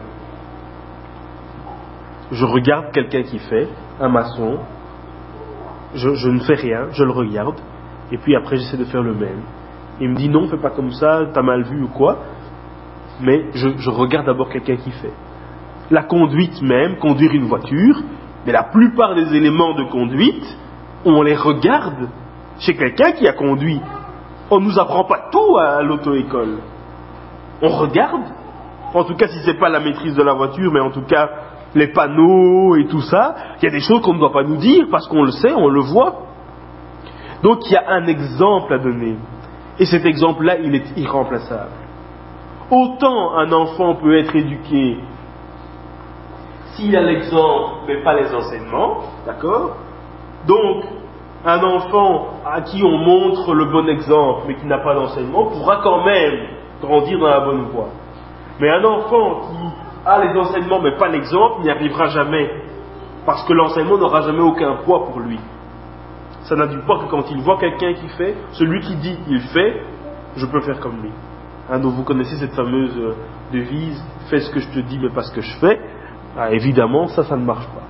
je regarde quelqu'un qui fait, un maçon, je ne fais rien, je le regarde, et puis après j'essaie de faire le même. Il me dit non, fais pas comme ça, t'as mal vu ou quoi, mais je regarde d'abord quelqu'un qui fait. La conduite même, conduire une voiture, mais la plupart des éléments de conduite, on les regarde chez quelqu'un qui a conduit. On ne nous apprend pas tout à l'auto-école. On regarde, en tout cas si c'est pas la maîtrise de la voiture, mais en tout cas les panneaux et tout ça, il y a des choses qu'on ne doit pas nous dire parce qu'on le sait, on le voit. Donc il y a un exemple à donner. Et cet exemple-là, il est irremplaçable. Autant un enfant peut être éduqué s'il a l'exemple, mais pas les enseignements, d'accord ? Donc, un enfant à qui on montre le bon exemple, mais qui n'a pas d'enseignement, pourra quand même grandir dans la bonne voie. Mais un enfant qui a les enseignements, mais pas l'exemple, n'y arrivera jamais. Parce que l'enseignement n'aura jamais aucun poids pour lui. Ça n'a du poids que quand il voit quelqu'un qui fait, celui qui dit il fait, je peux faire comme lui. Donc vous connaissez cette fameuse devise, fais ce que je te dis, mais pas ce que je fais. Évidemment, ça ne marche pas.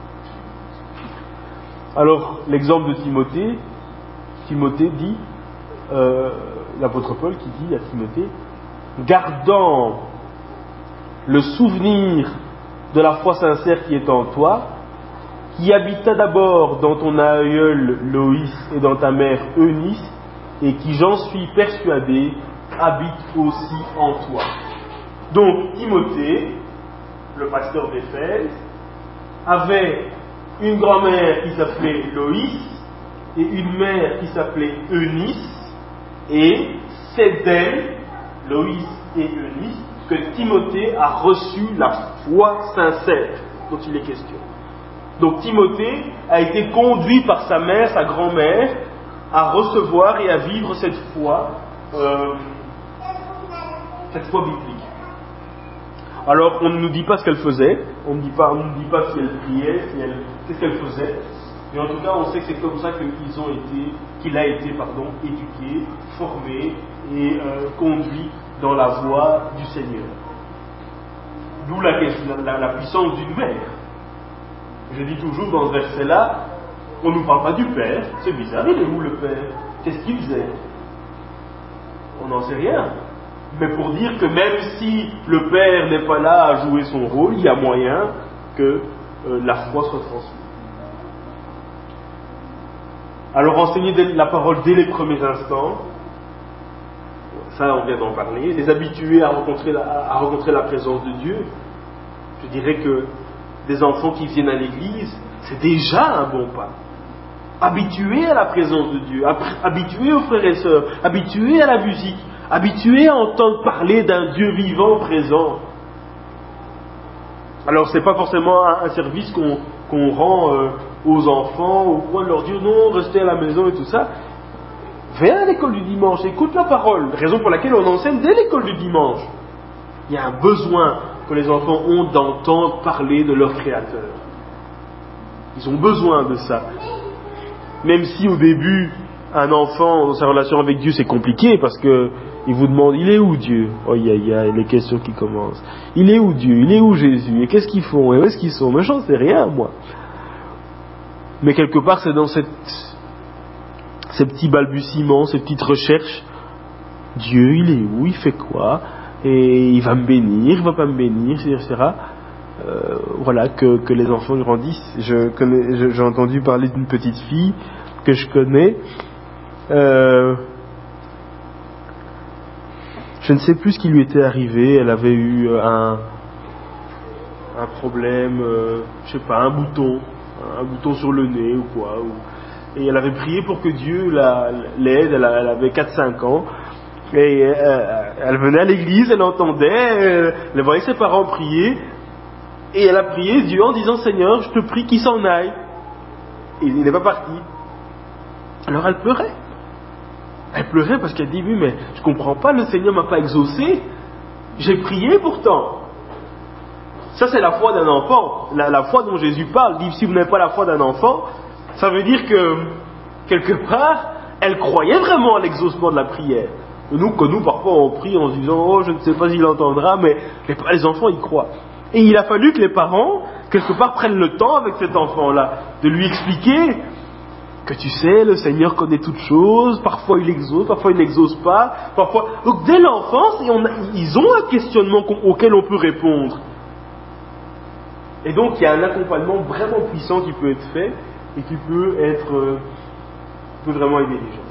Alors, l'exemple de Timothée dit, l'apôtre Paul qui dit à Timothée, gardant le souvenir de la foi sincère qui est en toi, qui habita d'abord dans ton aïeul Loïs et dans ta mère Eunice, et qui, j'en suis persuadé, habite aussi en toi. Donc, Timothée, le pasteur d'Éphèse, avait une grand-mère qui s'appelait Loïs et une mère qui s'appelait Eunice, et c'est d'elle, Loïs et Eunice, que Timothée a reçu la foi sincère dont il est question. Donc Timothée a été conduit par sa mère, sa grand-mère, à recevoir et à vivre cette foi biblique. Alors on ne nous dit pas ce qu'elle faisait, on ne dit pas si elle priait, qu'est-ce qu'elle faisait, Mais en tout cas, on sait que c'est comme ça qu'il a été éduqué, formé et conduit dans la voie du Seigneur. D'où la puissance d'une mère. Je dis toujours dans ce verset-là, on ne nous parle pas du Père. C'est bizarre, il est où le Père? Qu'est-ce qu'il faisait? On n'en sait rien. Mais pour dire que même si le Père n'est pas là à jouer son rôle, il y a moyen que la foi soit transmise. Alors enseigner la parole dès les premiers instants, ça on vient d'en parler, les habituer à rencontrer la présence de Dieu. Je dirais que des enfants qui viennent à l'église, c'est déjà un bon pas. Habitués à la présence de Dieu, habitués aux frères et sœurs, habitués à la musique, habitués à entendre parler d'un Dieu vivant présent. Alors c'est pas forcément un service qu'on rend aux enfants au point de leur dire non, restez à la maison et tout ça. Viens à l'école du dimanche, écoute la parole, raison pour laquelle on enseigne dès l'école du dimanche. Il y a un besoin que les enfants ont d'entendre parler de leur Créateur. Ils ont besoin de ça. Même si au début, un enfant, dans sa relation avec Dieu, c'est compliqué, parce que il vous demande, il est où Dieu? Oh, il y a les questions qui commencent. Il est où Dieu? Il est où Jésus? Et qu'est-ce qu'ils font? Et où est-ce qu'ils sont? Mais j'en sais rien, moi. Mais quelque part, c'est dans ces petits balbutiements, ces petites recherches. Dieu, il est où? Il fait quoi? Et il va me bénir, il va pas me bénir, etc. Voilà, que les enfants grandissent. J'ai entendu parler d'une petite fille que je connais. Je ne sais plus ce qui lui était arrivé. Elle avait eu un problème, je sais pas, un bouton sur le nez ou quoi. Et elle avait prié pour que Dieu l'aide. Elle avait 4-5 ans. Et elle venait à l'église, elle entendait, elle voyait ses parents prier. Et elle a prié Dieu en disant, Seigneur, je te prie qu'il s'en aille. Et il n'est pas parti. Alors elle pleurait. Elle pleurait parce qu'elle dit, oui, mais je comprends pas, le Seigneur m'a pas exaucé. J'ai prié pourtant. Ça, c'est la foi d'un enfant. La foi dont Jésus parle. Il dit, si vous n'avez pas la foi d'un enfant, ça veut dire que, quelque part, elle croyait vraiment à l'exaucement de la prière. Nous, parfois, on prie en se disant, oh, je ne sais pas s'il entendra, mais les enfants, ils croient. Et il a fallu que les parents, quelque part, prennent le temps avec cet enfant-là, de lui expliquer que tu sais, le Seigneur connaît toutes choses, parfois il exauce, parfois il n'exauce pas, parfois... Donc dès l'enfance, ils ont un questionnement auquel on peut répondre. Et donc il y a un accompagnement vraiment puissant qui peut être fait, et qui peut vraiment aider les gens.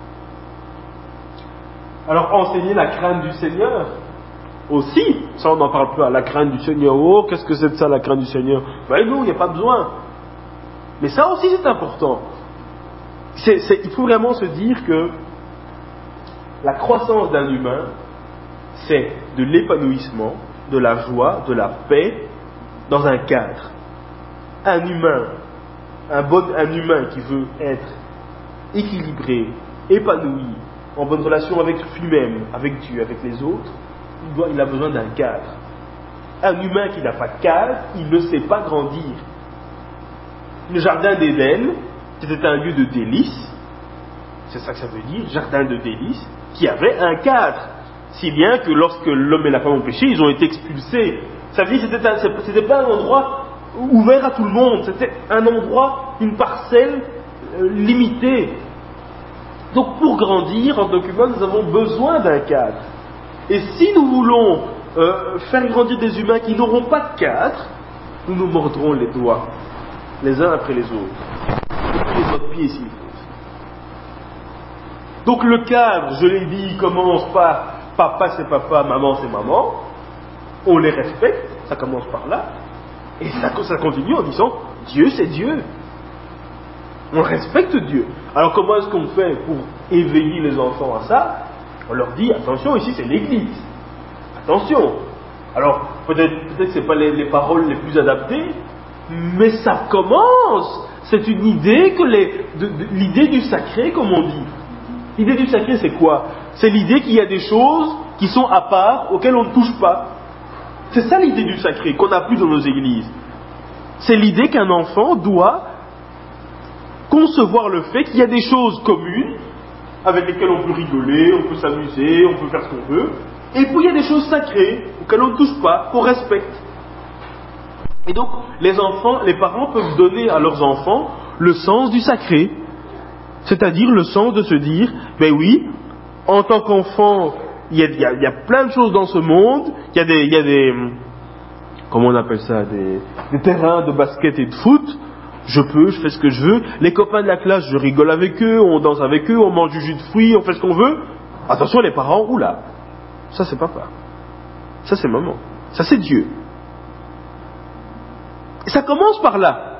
Alors enseigner la crainte du Seigneur, aussi, ça on n'en parle pas, la crainte du Seigneur, oh qu'est-ce que c'est de ça la crainte du Seigneur? Ben non, il n'y a pas besoin. Mais ça aussi c'est important. Il faut vraiment se dire que la croissance d'un humain, c'est de l'épanouissement, de la joie, de la paix, dans un cadre. Un humain qui veut être équilibré, épanoui, en bonne relation avec lui-même, avec Dieu, avec les autres, il a besoin d'un cadre. Un humain qui n'a pas de cadre, il ne sait pas grandir. Le jardin d'Éden, c'était un lieu de délices, c'est ça que ça veut dire, jardin de délices, qui avait un cadre. Si bien que lorsque l'homme et la femme ont péché, ils ont été expulsés. Ça veut dire que c'était pas un endroit ouvert à tout le monde, c'était un endroit, une parcelle limitée. Donc pour grandir en tant qu'humain, nous avons besoin d'un cadre. Et si nous voulons faire grandir des humains qui n'auront pas de cadre, nous nous mordrons les doigts, les uns après les autres. Et puis les autres pieds s'il faut. Donc le cadre, je l'ai dit, commence par papa c'est papa, maman c'est maman. On les respecte, ça commence par là. Et ça continue en disant Dieu c'est Dieu. On respecte Dieu. Alors comment est-ce qu'on fait pour éveiller les enfants à ça? On leur dit attention, ici c'est l'église. Attention. Alors peut-être que ce n'est pas les paroles les plus adaptées, mais ça commence. C'est une idée l'idée du sacré, comme on dit. L'idée du sacré, c'est quoi? C'est l'idée qu'il y a des choses qui sont à part, auxquelles on ne touche pas. C'est ça l'idée du sacré, qu'on n'a plus dans nos églises. C'est l'idée qu'un enfant doit concevoir le fait qu'il y a des choses communes avec lesquelles on peut rigoler, on peut s'amuser, on peut faire ce qu'on veut, et puis il y a des choses sacrées auxquelles on ne touche pas, qu'on respecte. Et donc, les parents peuvent donner à leurs enfants le sens du sacré, c'est-à-dire le sens de se dire, ben oui, en tant qu'enfant, il y a plein de choses dans ce monde, il y a des comment on appelle ça, des terrains de basket et de foot, je fais ce que je veux, les copains de la classe, je rigole avec eux, on danse avec eux, on mange du jus de fruits, on fait ce qu'on veut. Attention les parents, oula, ça c'est papa, ça c'est maman, ça c'est Dieu. Et ça commence par là.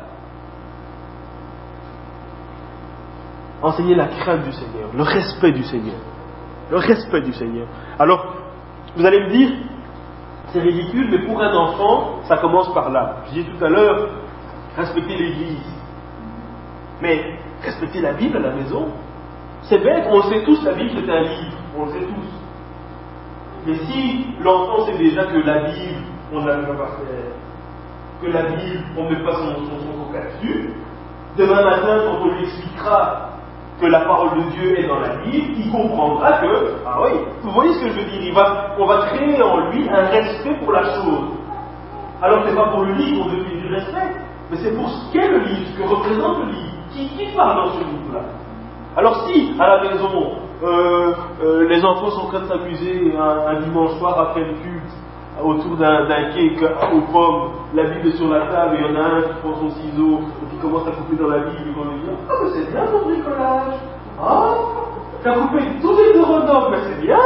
Enseigner la crainte du Seigneur, le respect du Seigneur. Le respect du Seigneur. Alors, vous allez me dire, c'est ridicule, mais pour un enfant, ça commence par là. Je disais tout à l'heure, respecter l'Église. Mais respecter la Bible à la maison, c'est bête, on le sait tous, la Bible c'est un livre, on le sait tous. Mais si l'enfant sait déjà que la Bible, on ne la met pas par terre, que la Bible, on ne met pas son coca dessus, demain matin, quand on lui expliquera que la parole de Dieu est dans la Bible, il comprendra que, ah oui, vous voyez ce que je veux dire, on va créer en lui un respect pour la chose. Alors c'est pas pour le livre qu'on devient du respect, mais c'est pour ce qu'est le livre, ce que représente le livre, qui parle dans ce livre-là. Alors si, à la maison, les enfants sont en train de s'amuser un dimanche soir après le culte, autour d'un cake aux pommes, la Bible est sur la table, et il y en a un qui prend son ciseau et qui commence à couper dans la Bible, et on lui dit, ah mais c'est bien ton bricolage, ah, t'as coupé tous les Deutéronomes, mais c'est bien.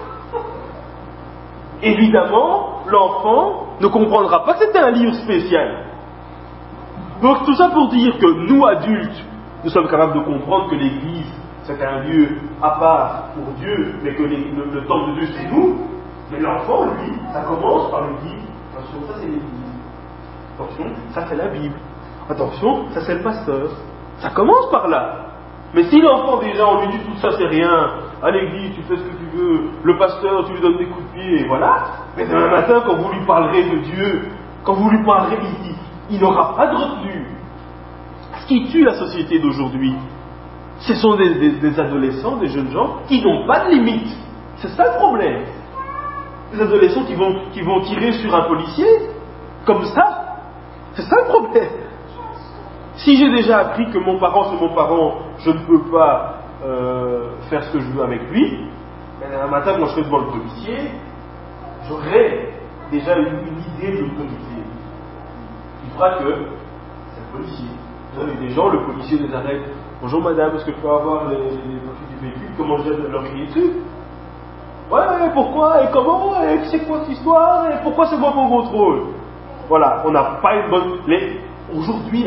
Évidemment, l'enfant ne comprendra pas que c'était un livre spécial. Donc tout ça pour dire que nous adultes, nous sommes capables de comprendre que l'Église c'est un lieu à part pour Dieu, mais que le temple de Dieu c'est nous. Mais l'enfant, lui, ça commence par lui dire, attention, ça c'est l'Église. Attention, ça c'est la Bible. Attention, ça c'est le pasteur. Ça commence par là. Mais si l'enfant déjà, on lui dit tout ça c'est rien, à l'Église tu fais ce que tu veux, le pasteur tu lui donnes des coups de pied, et voilà. Mais demain matin, quand vous lui parlerez de Dieu, quand vous lui parlerez, il n'aura pas de retenue. Ce qui tue la société d'aujourd'hui, ce sont des adolescents, des jeunes gens qui n'ont pas de limite. C'est ça le problème. Des adolescents qui vont tirer sur un policier, comme ça. C'est ça le problème. Si j'ai déjà appris que mon parent c'est mon parent, je ne peux pas faire ce que je veux avec lui, mais un matin quand je serai devant le policier, j'aurai déjà une idée de l'autorité qui fera que c'est le policier. Vous avez des gens, le policier les arrête. Bonjour madame, est-ce que je peux avoir les papiers du véhicule? Comment je viens de leur crier dessus? Ouais, pourquoi? Et comment? Et c'est quoi cette histoire? Et pourquoi c'est moi mon contrôle? Voilà, on n'a pas une bonne... Aujourd'hui,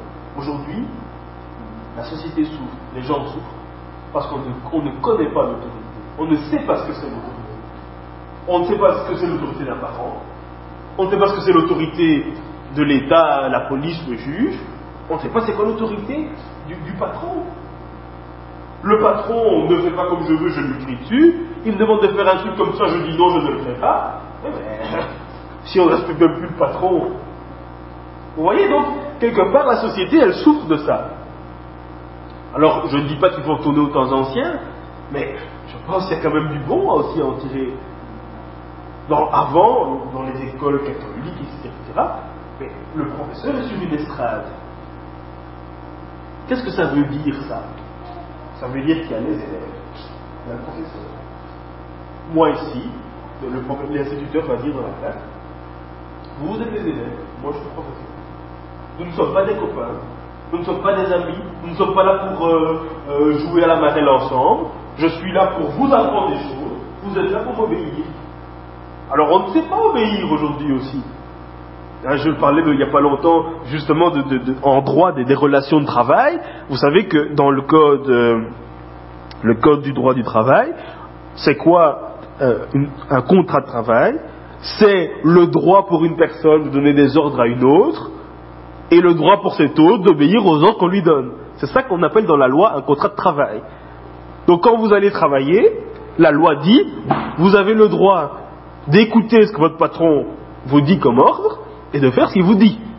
la société souffre, les gens souffrent, parce qu'on ne connaît pas l'autorité. On ne sait pas ce que c'est l'autorité. On ne sait pas ce que c'est l'autorité d'un parent. On ne sait pas ce que c'est l'autorité de l'État, la police, le juge. On ne sait pas c'est quoi l'autorité du patron. Le patron ne fait pas comme je veux, je lui crie dessus. Il me demande de faire un truc comme ça, je dis non, je ne le fais pas. Si on ne respecte même plus le patron. Vous voyez donc, quelque part, la société, elle souffre de ça. Alors, je ne dis pas qu'il faut retourner aux temps anciens, mais je pense qu'il y a quand même du bon aussi à en tirer. Avant, dans les écoles catholiques, etc., mais le professeur est sur une estrade. Qu'est-ce que ça veut dire, ça? Ça veut dire qu'il y a les élèves, il y a le professeur. Moi ici, l'instituteur va dire dans la classe, vous êtes les élèves, moi je suis le professeur. Nous ne sommes pas des copains, nous ne sommes pas des amis, nous ne sommes pas là pour jouer à la marelle ensemble, je suis là pour vous apprendre des choses, vous êtes là pour m'obéir. Alors on ne sait pas obéir aujourd'hui aussi. Je parlais il n'y a pas longtemps justement en droit des relations de travail. Vous savez que dans le code du droit du travail, c'est quoi un contrat de travail? C'est le droit pour une personne de donner des ordres à une autre et le droit pour cet autre d'obéir aux ordres qu'on lui donne. C'est ça qu'on appelle dans la loi un contrat de travail. Donc quand vous allez travailler, la loi dit, vous avez le droit d'écouter ce que votre patron vous dit comme ordre et de faire ce qu'il vous dit.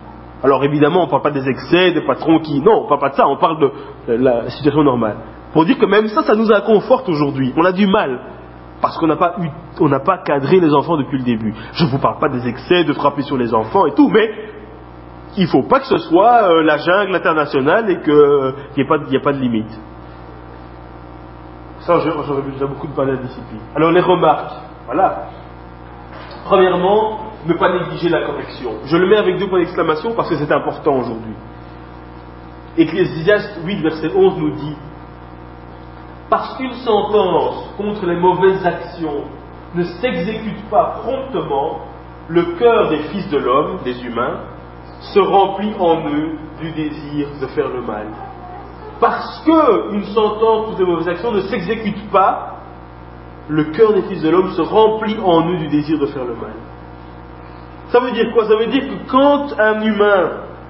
Alors évidemment, on ne parle pas des excès, des patrons qui... Non, on ne parle pas de ça, on parle de la situation normale. Pour dire que même ça nous inconforte aujourd'hui. On a du mal, parce qu'on n'a pas cadré les enfants depuis le début. Je ne vous parle pas des excès, de frapper sur les enfants et tout, mais il ne faut pas que ce soit la jungle internationale et qu'il n'y ait pas de limite. Ça, j'aurais déjà beaucoup de parler de la discipline. Alors les remarques, voilà. Premièrement, ne pas négliger la correction. Je le mets avec 2 points d'exclamation parce que c'est important aujourd'hui. Ecclésiaste 8, verset 11 nous dit: parce qu'une sentence contre les mauvaises actions ne s'exécute pas promptement, le cœur des fils de l'homme, des humains, se remplit en eux du désir de faire le mal. Parce qu'une sentence contre les mauvaises actions ne s'exécute pas, le cœur des fils de l'homme se remplit en eux du désir de faire le mal. Ça veut dire quoi? Ça veut dire que quand un humain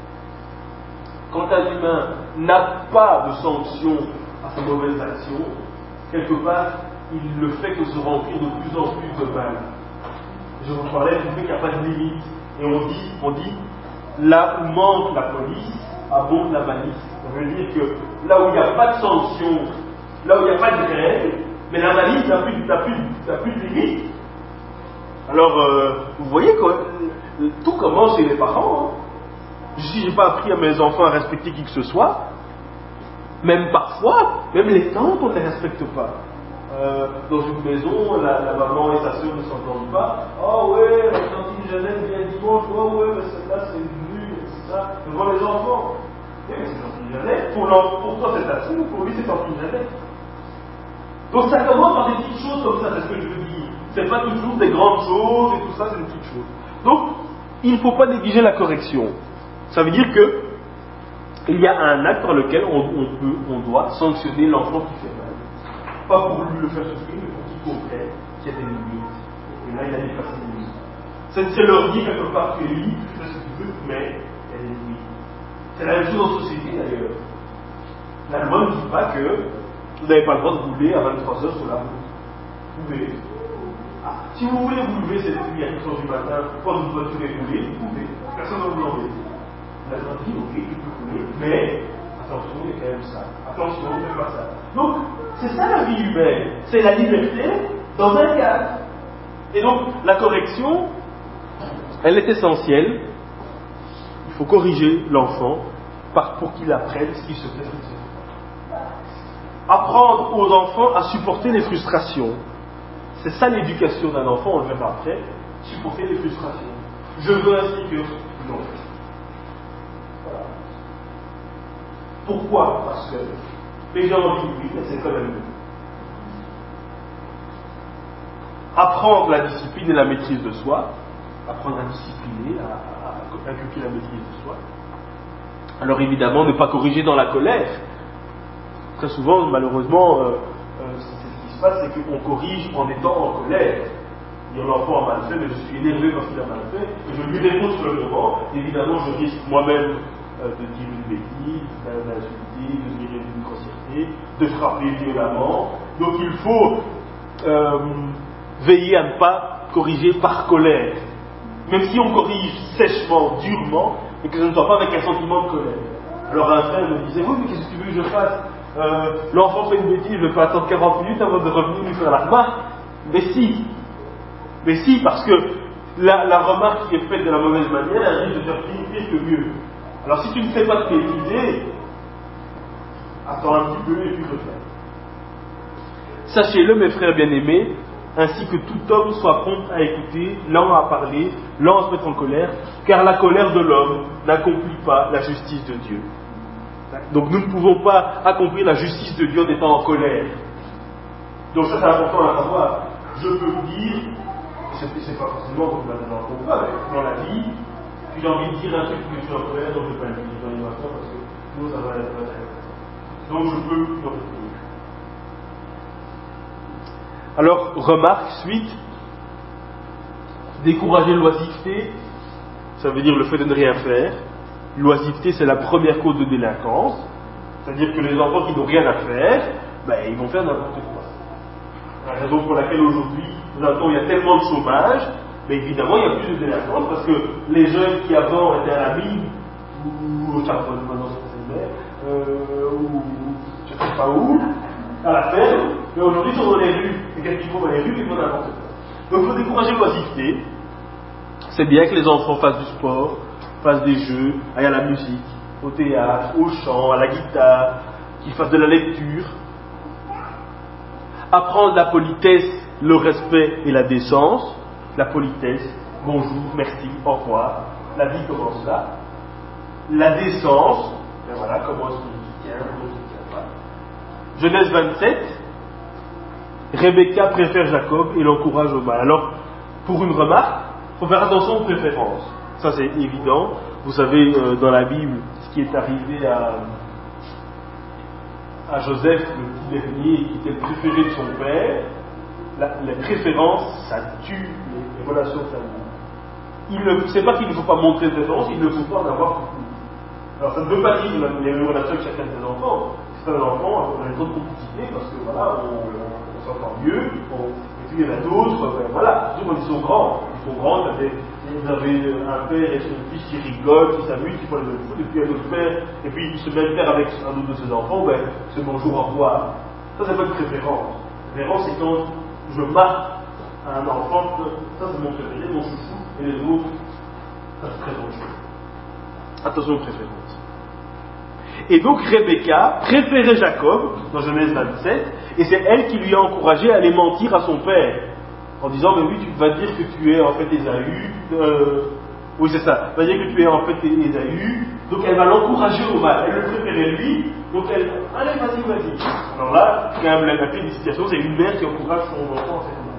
n'a pas de sanction à sa mauvaise action, quelque part, il le fait que se remplir de plus en plus de mal. Je vous parlais du fait qu'il n'y a pas de limite. Et on dit, là où manque la police, abonde la malice. Ça veut dire que là où il n'y a pas de sanction, là où il n'y a pas de règle, mais la malice n'a plus de limite. Alors, vous voyez que tout commence chez les parents. Si je n'ai pas appris à mes enfants à respecter qui que ce soit, même parfois, même les tantes, on ne les respecte pas. Dans une maison, la maman et sa soeur ne s'entendent pas. Oh ouais, la tante Jeannette vient dimanche. Oh ouais, mais celle-là c'est nul, c'est ça. Devant les enfants. Oui, mais c'est tante Jeannette. Pour toi c'est ta soeur, pour lui c'est tante Jeannette. Donc ça commence par des petites choses comme ça, c'est ce que je veux dire. C'est pas toujours des grandes choses et tout ça, c'est des petites choses. Donc, il ne faut pas négliger la correction. Ça veut dire que il y a un acte par lequel on doit sanctionner l'enfant qui fait mal. Pas pour lui le faire souffrir, mais pour qu'il comprenne qu'il y a des limites. Et là, il a dépassé les limites. C'est leur dire quelque part que lui, tu fais ce que tu veux, mais il y a des limites. C'est la même chose en société d'ailleurs. La loi ne dit pas que vous n'avez pas le droit de rouler à 23h sur la route. Vous pouvez. Si vous voulez vous lever cette nuit à 4h du matin, quand votre voiture est roulée, vous pouvez. Personne ne va vous embêter. La loi dit, ok, tu peux rouler, mais attention, il y a quand même ça. Attention, ne fais pas ça. Donc, c'est ça la vie humaine. C'est la liberté dans un cadre. Et donc, la correction, elle est essentielle. Il faut corriger l'enfant pour qu'il apprenne ce qui se fait, ce qui se fait. Apprendre aux enfants à supporter les frustrations. C'est ça l'éducation d'un enfant, on le verra après. Supporter les frustrations. Je veux un sticker. Non. Voilà. Pourquoi? Parce que les gens ont dit oui, mais c'est quand même mieux. Apprendre la discipline et la maîtrise de soi. Apprendre à discipliner, à inculquer la maîtrise de soi. Alors évidemment, ne pas corriger dans la colère. Très souvent, malheureusement, ce qui se passe, c'est qu'on corrige en étant en colère. Dire l'enfant a mal fait, mais je suis énervé parce qu'il a mal fait, et je lui réponds sur le moment. Évidemment, je risque moi-même de dire une bêtise, d'insulter, de dire une grossièreté, de frapper violemment. Donc il faut veiller à ne pas corriger par colère. Même si on corrige sèchement, durement, et que ce ne soit pas avec un sentiment de colère. Alors un frère me disait, oui, mais qu'est-ce que tu veux que je fasse? L'enfant fait une bêtise, je ne vais pas attendre 40 minutes avant de revenir lui faire la remarque. Mais si, parce que la remarque qui est faite de la mauvaise manière, elle risque de faire pire que mieux. Alors si tu ne sais pas te maîtriser, attends un petit peu et puis refais. Sachez-le, mes frères bien-aimés, ainsi que tout homme soit prompt à écouter, lent à parler, lent à se mettre en colère, car la colère de l'homme n'accomplit pas la justice de Dieu. Donc nous ne pouvons pas accomplir la justice de Dieu en étant en colère. Donc ça c'est important à savoir. Je peux vous dire, c'est pas forcément comme dans le combat, mais dans la vie, j'ai envie de dire un truc que je suis en colère, donc je ne vais pas le dire dans l'innovation parce que sinon ça va être très. Donc je peux le retenir. Alors, remarque, suite, décourager l'oisiveté, ça veut dire le fait de ne rien faire. L'oisiveté, c'est la première cause de délinquance, c'est-à-dire que les enfants qui n'ont rien à faire, ils vont faire n'importe quoi. La raison pour laquelle aujourd'hui, nous entendons il y a tellement de chômage, mais évidemment il y a plus de délinquance parce que les jeunes qui avant étaient à la mine ou au charbon maintenant sur ses mères, ou je ne sais pas où, à la ferme, mais aujourd'hui ils sont dans les rues. Et quand ils vont dans les rues, ils font n'importe quoi. Donc il faut décourager l'oisiveté. C'est bien que les enfants fassent du sport, fassent des jeux, aillent à la musique, au théâtre, au chant, à la guitare, qu'ils fassent de la lecture. Apprendre la politesse, le respect et la décence. La politesse, bonjour, merci, au revoir. La vie commence là. La décence, ben voilà, comment est-ce qu'on se tient, comment on se tient pas. Genèse 27, Rebecca préfère Jacob et l'encourage au mal. Alors, pour une remarque, il faut faire attention aux préférences. Ça c'est évident. Vous savez, dans la Bible, ce qui est arrivé à Joseph, le petit dernier, qui était le préféré de son père, les préférences, ça tue les relations familiales. C'est pas qu'il ne faut pas montrer de préférence, il ne faut pas en avoir beaucoup. Alors ça ne veut pas dire les relations avec chacun des enfants. Si c'est un enfant, on a trop de complicité parce que voilà, on s'entend mieux, et puis il y en a d'autres, ben, voilà, surtout quand ils sont grands. Vous avez un père et son fils qui rigolent, qui s'amusent, qui font les mêmes choses, et puis un autre père, et puis ce même père avec un autre de ses enfants, ben, c'est bonjour, au revoir. Ça, c'est pas une préférence. La préférence, c'est quand je marque à un enfant, ça c'est mon préféré, mon chouchou, et les autres, ça c'est très dangereux. Attention aux préférences. Et donc Rebecca préférait Jacob, dans Genèse 27, et c'est elle qui lui a encouragé à aller mentir à son père, en disant, mais oui, tu vas dire que tu es en fait Ésaü, oui c'est ça, va dire que tu es en fait Ésaü, donc elle va l'encourager au mal, elle le préférait lui, donc elle, allez vas-y. Alors là, quand même la pire des situations, c'est une mère qui encourage son enfant à faire le mal.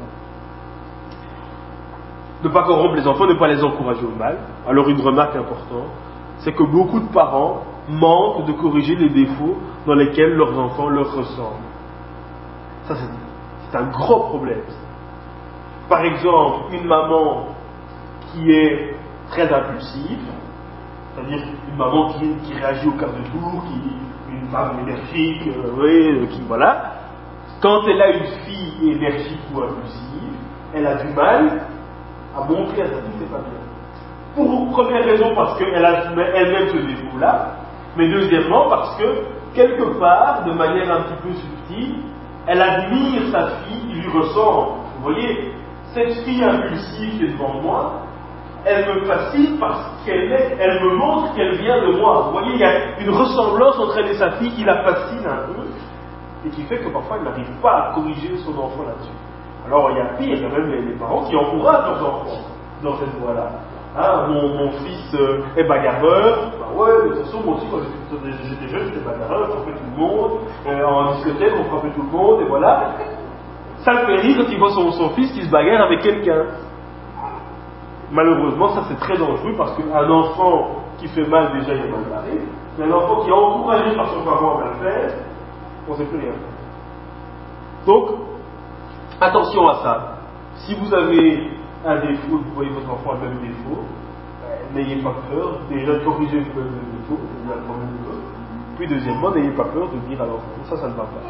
Ne pas corrompre les enfants, ne pas les encourager au mal. Alors une remarque importante, c'est que beaucoup de parents manquent de corriger les défauts dans lesquels leurs enfants leur ressemblent. Ça c'est un gros problème. Par exemple, une maman qui est très impulsive, c'est-à-dire une maman qui réagit au quart de tour, une femme énergique, qui voilà, quand elle a une fille énergique ou impulsive, elle a du mal à montrer à sa fille que c'est pas bien. Pour première raison, parce qu'elle a elle-même ce défaut-là, mais deuxièmement, parce que, quelque part, de manière un petit peu subtile, elle admire sa fille qui lui ressemble. Vous voyez, cette fille impulsive qui est devant moi, elle me fascine parce elle me montre qu'elle vient de moi. Vous voyez, il y a une ressemblance entre elle et sa fille qui la fascine un peu, et qui fait que parfois elle n'arrive pas à corriger son enfant là-dessus. Alors il y a pire, il y a même les parents qui encouragent leurs enfants dans cette voie-là. Hein, mon fils est bagarreur, bah ouais, de toute façon, moi aussi, quand j'étais jeune, j'étais bagarreur, je frappais tout le monde, en discothèque, on frappait tout le monde, et voilà. Ça le fait rire quand il voit son fils qui se bagarre avec quelqu'un. Malheureusement, ça c'est très dangereux parce qu'un enfant qui fait mal, déjà, il est mal barré, mais un enfant qui est encouragé par son parent à le faire, on ne sait plus rien faire. Donc, attention à ça. Si vous avez un défaut, vous voyez votre enfant a le même défaut, n'ayez pas peur, déjà de corriger le défaut, il y a le problème de l'autre. Puis deuxièmement, n'ayez pas peur de dire à l'enfant, ça ne va pas.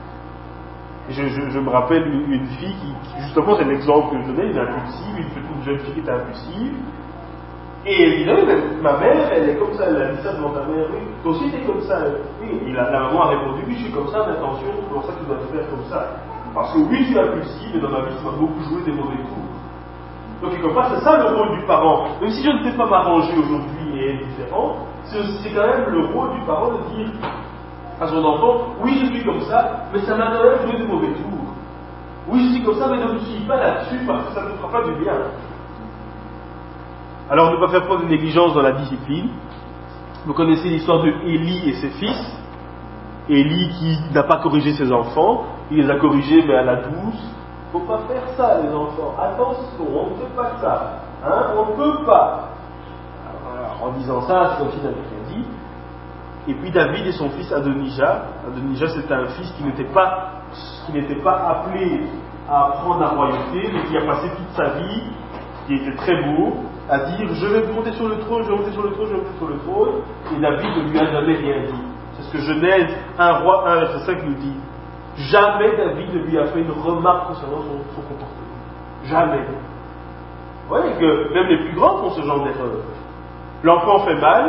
Je me rappelle une fille qui justement, c'est l'exemple que je donnais, elle est impulsive, une jeune fille qui est impulsive, et elle dit, non, mais ma mère, elle est comme ça, elle a dit ça devant ta mère, oui, toi aussi t'es comme ça, oui, et la maman a répondu, oui, je suis comme ça, mais attention, c'est pour ça que tu dois te faire comme ça. Parce que oui, je suis impulsive, mais dans ma vie, ça m'a beaucoup joué des mauvais tours. Donc, quelque part, c'est ça le rôle du parent. Même si je ne sais pas m'arranger aujourd'hui et être différent, c'est quand même le rôle du parent de dire à son enfant, oui, je suis comme ça, mais ça m'a quand même joué de mauvais tours. Oui, je suis comme ça, mais ne me suis pas là-dessus parce que ça ne te fera pas du bien. Alors, ne pas faire preuve de négligence dans la discipline. Vous connaissez l'histoire de Élie et ses fils. Élie qui n'a pas corrigé ses enfants, il les a corrigés, mais à la douce. Il ne faut pas faire ça, les enfants. Attention, on ne fait pas ça. Hein, on ne peut pas. Alors, en disant ça, c'est comme s'il n'avait rien dit. Et puis David et son fils Adonijah. Adonijah, c'était un fils qui n'était pas appelé à prendre la royauté, mais qui a passé toute sa vie, qui était très beau, à dire je vais monter sur le trône, je vais monter sur le trône, je vais monter sur le trône. Et David ne lui a jamais rien dit. C'est ce que Genèse 1 roi 1 verset 5 nous dit. Jamais David ne lui a fait une remarque concernant son comportement. Jamais. Vous voyez que même les plus grands font ce genre d'erreur. L'enfant fait mal,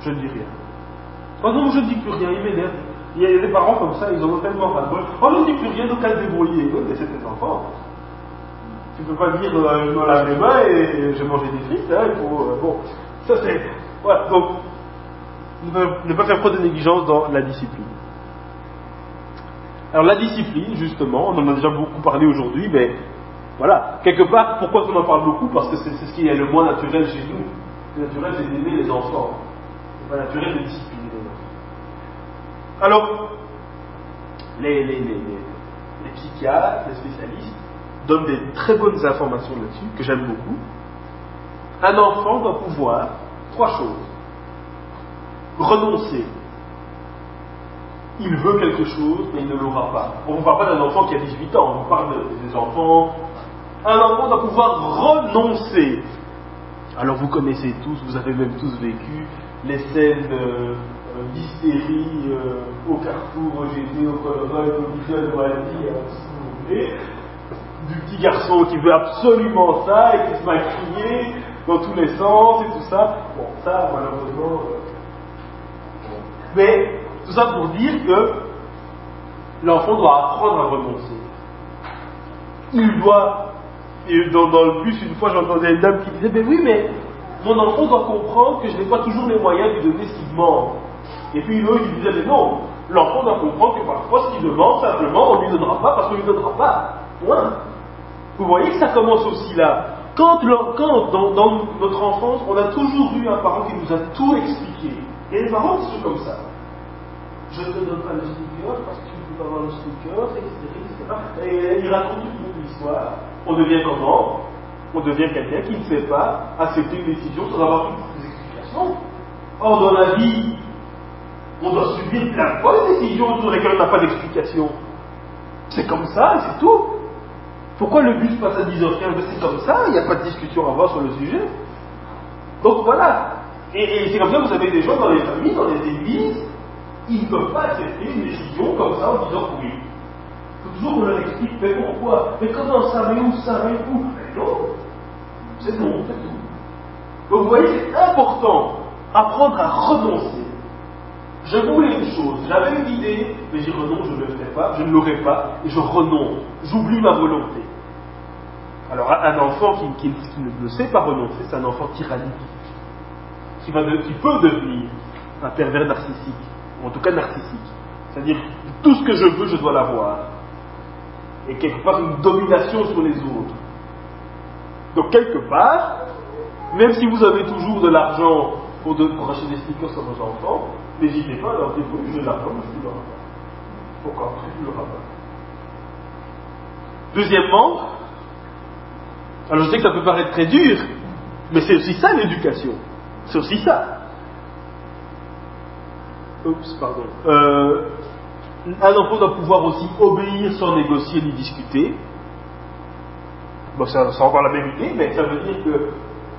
je ne dis rien. Oh non, je ne dis plus rien, il m'énerve. Il y a des parents comme ça, ils ont tellement pas de bol. Oh, je ne dis plus rien, donc à se débrouiller. Oui, mais c'est tes enfants. Tu peux pas dire je me lave les mains et je vais manger des frites, hein, il faut. Bon, ça c'est. Voilà, donc, ne pas faire preuve de négligence dans la discipline. Alors, la discipline, justement, on en a déjà beaucoup parlé aujourd'hui, mais voilà, quelque part, pourquoi on en parle beaucoup? Parce que c'est ce qui est le moins naturel chez nous. Le naturel, c'est d'aimer les enfants. C'est pas naturel de discipliner les enfants. Alors, les psychiatres, les spécialistes, donnent des très bonnes informations là-dessus, que j'aime beaucoup. Un enfant doit pouvoir 3 choses. Renoncer. Il veut quelque chose, mais il ne l'aura pas. On ne vous parle pas d'un enfant qui a 18 ans, on vous parle des enfants. Un enfant doit pouvoir renoncer. Alors vous connaissez tous, vous avez même tous vécu les scènes d'hystérie au Carrefour, au GT, au Colorado, au Lidl, au Aldi, si vous voulez, du petit garçon qui veut absolument ça et qui se met à crier dans tous les sens et tout ça. Bon, ça, malheureusement. Mais tout ça pour dire que l'enfant doit apprendre à renoncer. Il doit. Et dans le bus, une fois, j'entendais une dame qui disait ben oui, mais mon enfant doit comprendre que je n'ai pas toujours les moyens de lui donner ce qu'il demande. Et puis l'autre, il disait mais non, l'enfant doit comprendre que parfois ce qu'il demande, simplement, on ne lui donnera pas parce qu'on ne lui donnera pas. Point. Vous voyez que ça commence aussi là. Quand dans notre enfance, on a toujours eu un parent qui nous a tout expliqué. Et les parents qui sont comme ça. Je ne te donne pas le sticker parce que tu ne peux pas avoir le sticker, etc. Et il raconte toute l'histoire. On devient comment? On devient quelqu'un qui ne sait pas accepter une décision sans avoir toutes les explications. Or, dans la vie, on doit subir plein de fois des décisions sur lesquelles on n'a pas d'explication. C'est comme ça et c'est tout. Pourquoi le bus passe à 10h15? C'est comme ça, il n'y a pas de discussion à avoir sur le sujet. Donc voilà. Et c'est comme ça que vous avez des gens dans les familles, dans les églises, ils ne peuvent pas accepter une décision comme ça en disant oui. Il faut toujours qu'on leur explique, mais pourquoi? Mais comment ça? Mais où ça? Mais où? Mais non. C'est non, c'est tout. Donc vous voyez, c'est important. Apprendre à renoncer. Je voulais une chose, j'avais une idée, mais j'y renonce, je ne le ferai pas, je ne l'aurai pas, et je renonce. J'oublie ma volonté. Alors un enfant qui ne sait pas renoncer, c'est un enfant tyrannique. Qui peut devenir un pervers narcissique, ou en tout cas narcissique. C'est-à-dire, tout ce que je veux, je dois l'avoir. Et quelque part, une domination sur les autres. Donc, quelque part, même si vous avez toujours de l'argent pour acheter des stickers sur vos enfants, n'hésitez pas à leur dire oui, j'ai de l'argent, mais je ne l'aurai pas. Pourquoi? Parce que tu ne l'auras pas. Deuxièmement, alors je sais que ça peut paraître très dur, mais c'est aussi ça l'éducation. C'est aussi ça. Oups, pardon. Un enfant doit pouvoir aussi obéir sans négocier ni discuter. Bon, c'est encore la même idée, mais ça veut dire que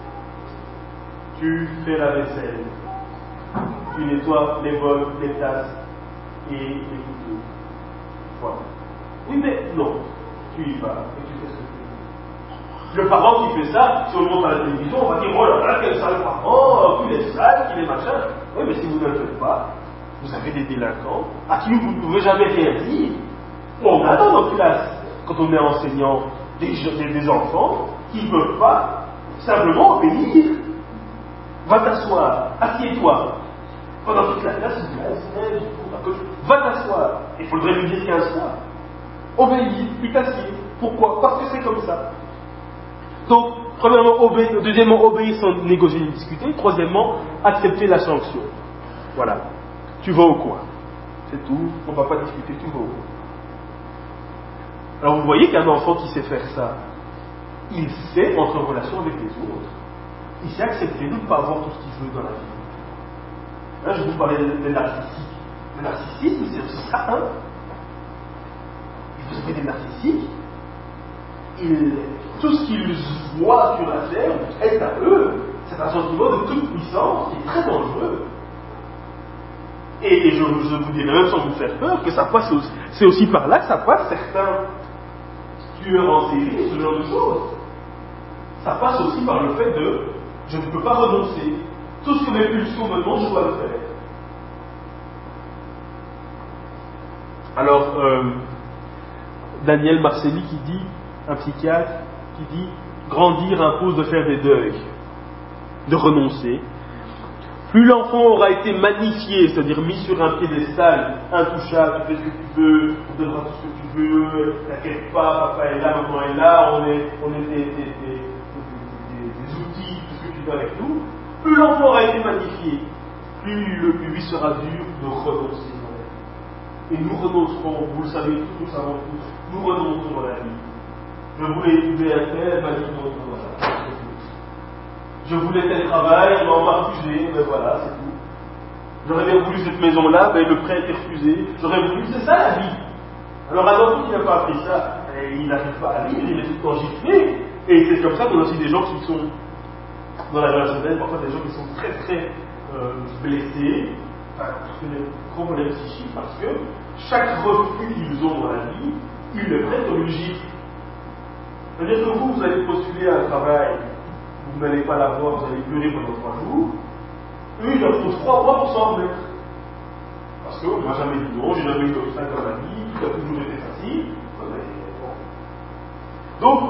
tu fais la vaisselle, tu nettoies les bols, les tasses et les couteaux. Voilà. Oui, mais non, tu y vas et tu fais ce que tu veux. Le parent qui fait ça, si on le montre à la télévision, on va dire oh là là, quel sale parent, qu'il est sale, qu'il est machin. Oui, mais si vous ne le faites pas, vous avez des délinquants à qui vous ne pouvez jamais rien dire. On a dans nos classes, quand on est enseignant, des enfants qui ne peuvent pas simplement obéir. Va t'asseoir, assieds-toi. Pendant toute la classe, va t'asseoir. Il faudrait lui dire 15 fois. Obéis, puis t'assieds. Pourquoi? Parce que c'est comme ça. Donc, deuxièmement, obéir sans négocier ni discuter. Troisièmement, accepter la sanction. Voilà. Tu vas au coin. C'est tout. On ne va pas discuter, tu vas au coin. Alors vous voyez qu'un enfant qui sait faire ça, il sait entrer en relation avec les autres. Il sait accepter de ne pas avoir tout ce qu'il veut dans la vie. Là, je vous parlais des narcissiques. Le narcissisme, c'est aussi ça, hein. Vous avez des narcissiques, tout ce qu'ils voient sur la terre est à eux. C'est un sentiment de toute puissance qui est très dangereux. Et je vous dirais même sans vous faire peur que ça passe aussi, c'est aussi par là que ça passe certains tueurs en série, ce genre de choses. Ça passe aussi par le fait de je ne peux pas renoncer. Tout ce que mes pulsions me demandent, je dois le faire. Alors, Daniel Marcelli qui dit, un psychiatre, qui dit grandir impose de faire des deuils, de renoncer. Plus l'enfant aura été magnifié, c'est-à-dire mis sur un piédestal, intouchable, tu fais ce que tu veux, on te donnera tout ce que tu veux, t'inquiète pas, papa est là, maman est là, on est des outils, tout ce que tu veux avec nous. Plus l'enfant aura été magnifié, plus le lui sera dur de renoncer dans la vie. Et nous renoncerons, vous le savez tous, nous le savons tous, nous renonçons dans la vie. Je voulais épouser un tel, elle m'a dit non, voilà. Je voulais tel travail, on m'a refusé, mais voilà, c'est tout. J'aurais bien voulu cette maison-là, mais le prêt a été refusé. J'aurais voulu, c'est ça la vie. Alors un enfant qui n'a pas appris ça, il n'arrive pas à vivre, il est tout le temps giflé. Et c'est comme ça qu'on a aussi des gens qui sont, dans la relationnelle, parfois des gens qui sont très très blessés, enfin, des gros problèmes psychiques, parce que chaque refus qu'ils ont dans la vie, ils le prennent comme une gifle. C'est-à-dire que vous allez postuler à un travail, vous n'allez pas l'avoir, vous allez pleurer pendant 3 jours. Eux, ils leur font 3 mois pour s'en remettre. Parce qu'on m'a jamais dit non, j'ai jamais eu d'obstacle dans ma vie, tout a toujours été facile. Donc,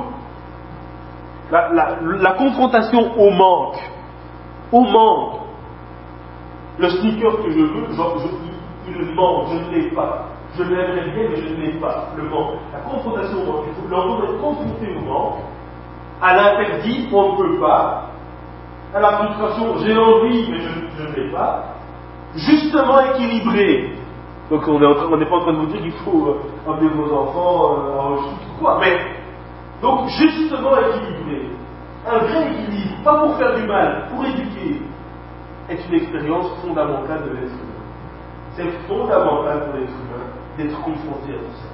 la confrontation au manque, le sneaker que je veux, il manque, je ne l'ai pas. Je l'aimerais bien, mais je ne l'ai pas. Le manque. La confrontation au manque, l'enfant doit être confronté au manque. À l'interdit, on ne peut pas. À la frustration, j'ai envie, mais je ne l'ai pas. Justement équilibré. Donc on n'est pas en train de vous dire qu'il faut emmener vos enfants en chute ou quoi, mais donc justement équilibré. Un vrai équilibre, pas pour faire du mal, pour éduquer, est une expérience fondamentale de l'être humain. C'est fondamental pour l'être humain d'être confronté à tout ça.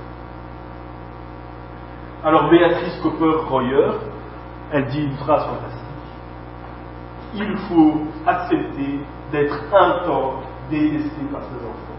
Alors Béatrice Cooper-Royer, elle dit une phrase fantastique. Il faut accepter d'être un temps détesté par ses enfants.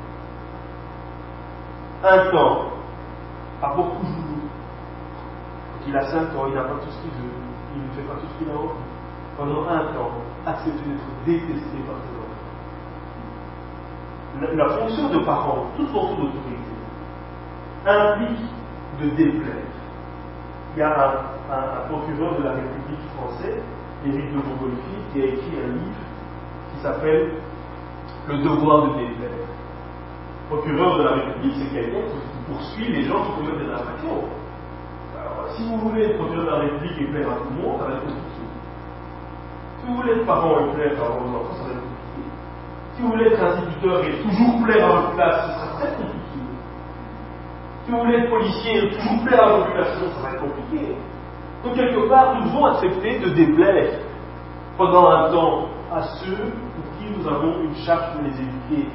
Un temps, pas beaucoup de jours. Quand il a 5 ans, il n'a pas tout ce qu'il veut, il ne fait pas tout ce qu'il a envie. Pendant un temps, accepter d'être détesté par ses enfants. La fonction de parent, toute fonction d'autorité, implique de déplaire. Il y a un procureur de la République française, Éric de Montgolfier, qui a écrit un livre qui s'appelle Le devoir de déplaire. Le procureur de la République, c'est quelqu'un qui poursuit les gens qui commettent des infractions. Alors, si vous voulez être procureur de la République et plaire à tout le monde, ça va être compliqué. Si vous voulez être parent et plaire à vos enfants, ça va être compliqué. Si vous voulez être instituteur et toujours plaire à votre classe, ce sera très compliqué. Si vous voulez être policier et toujours plaire à la population, ça va être compliqué. Donc, quelque part, nous devons accepter de déplaire pendant un temps à ceux pour qui nous avons une charge de les éduquer.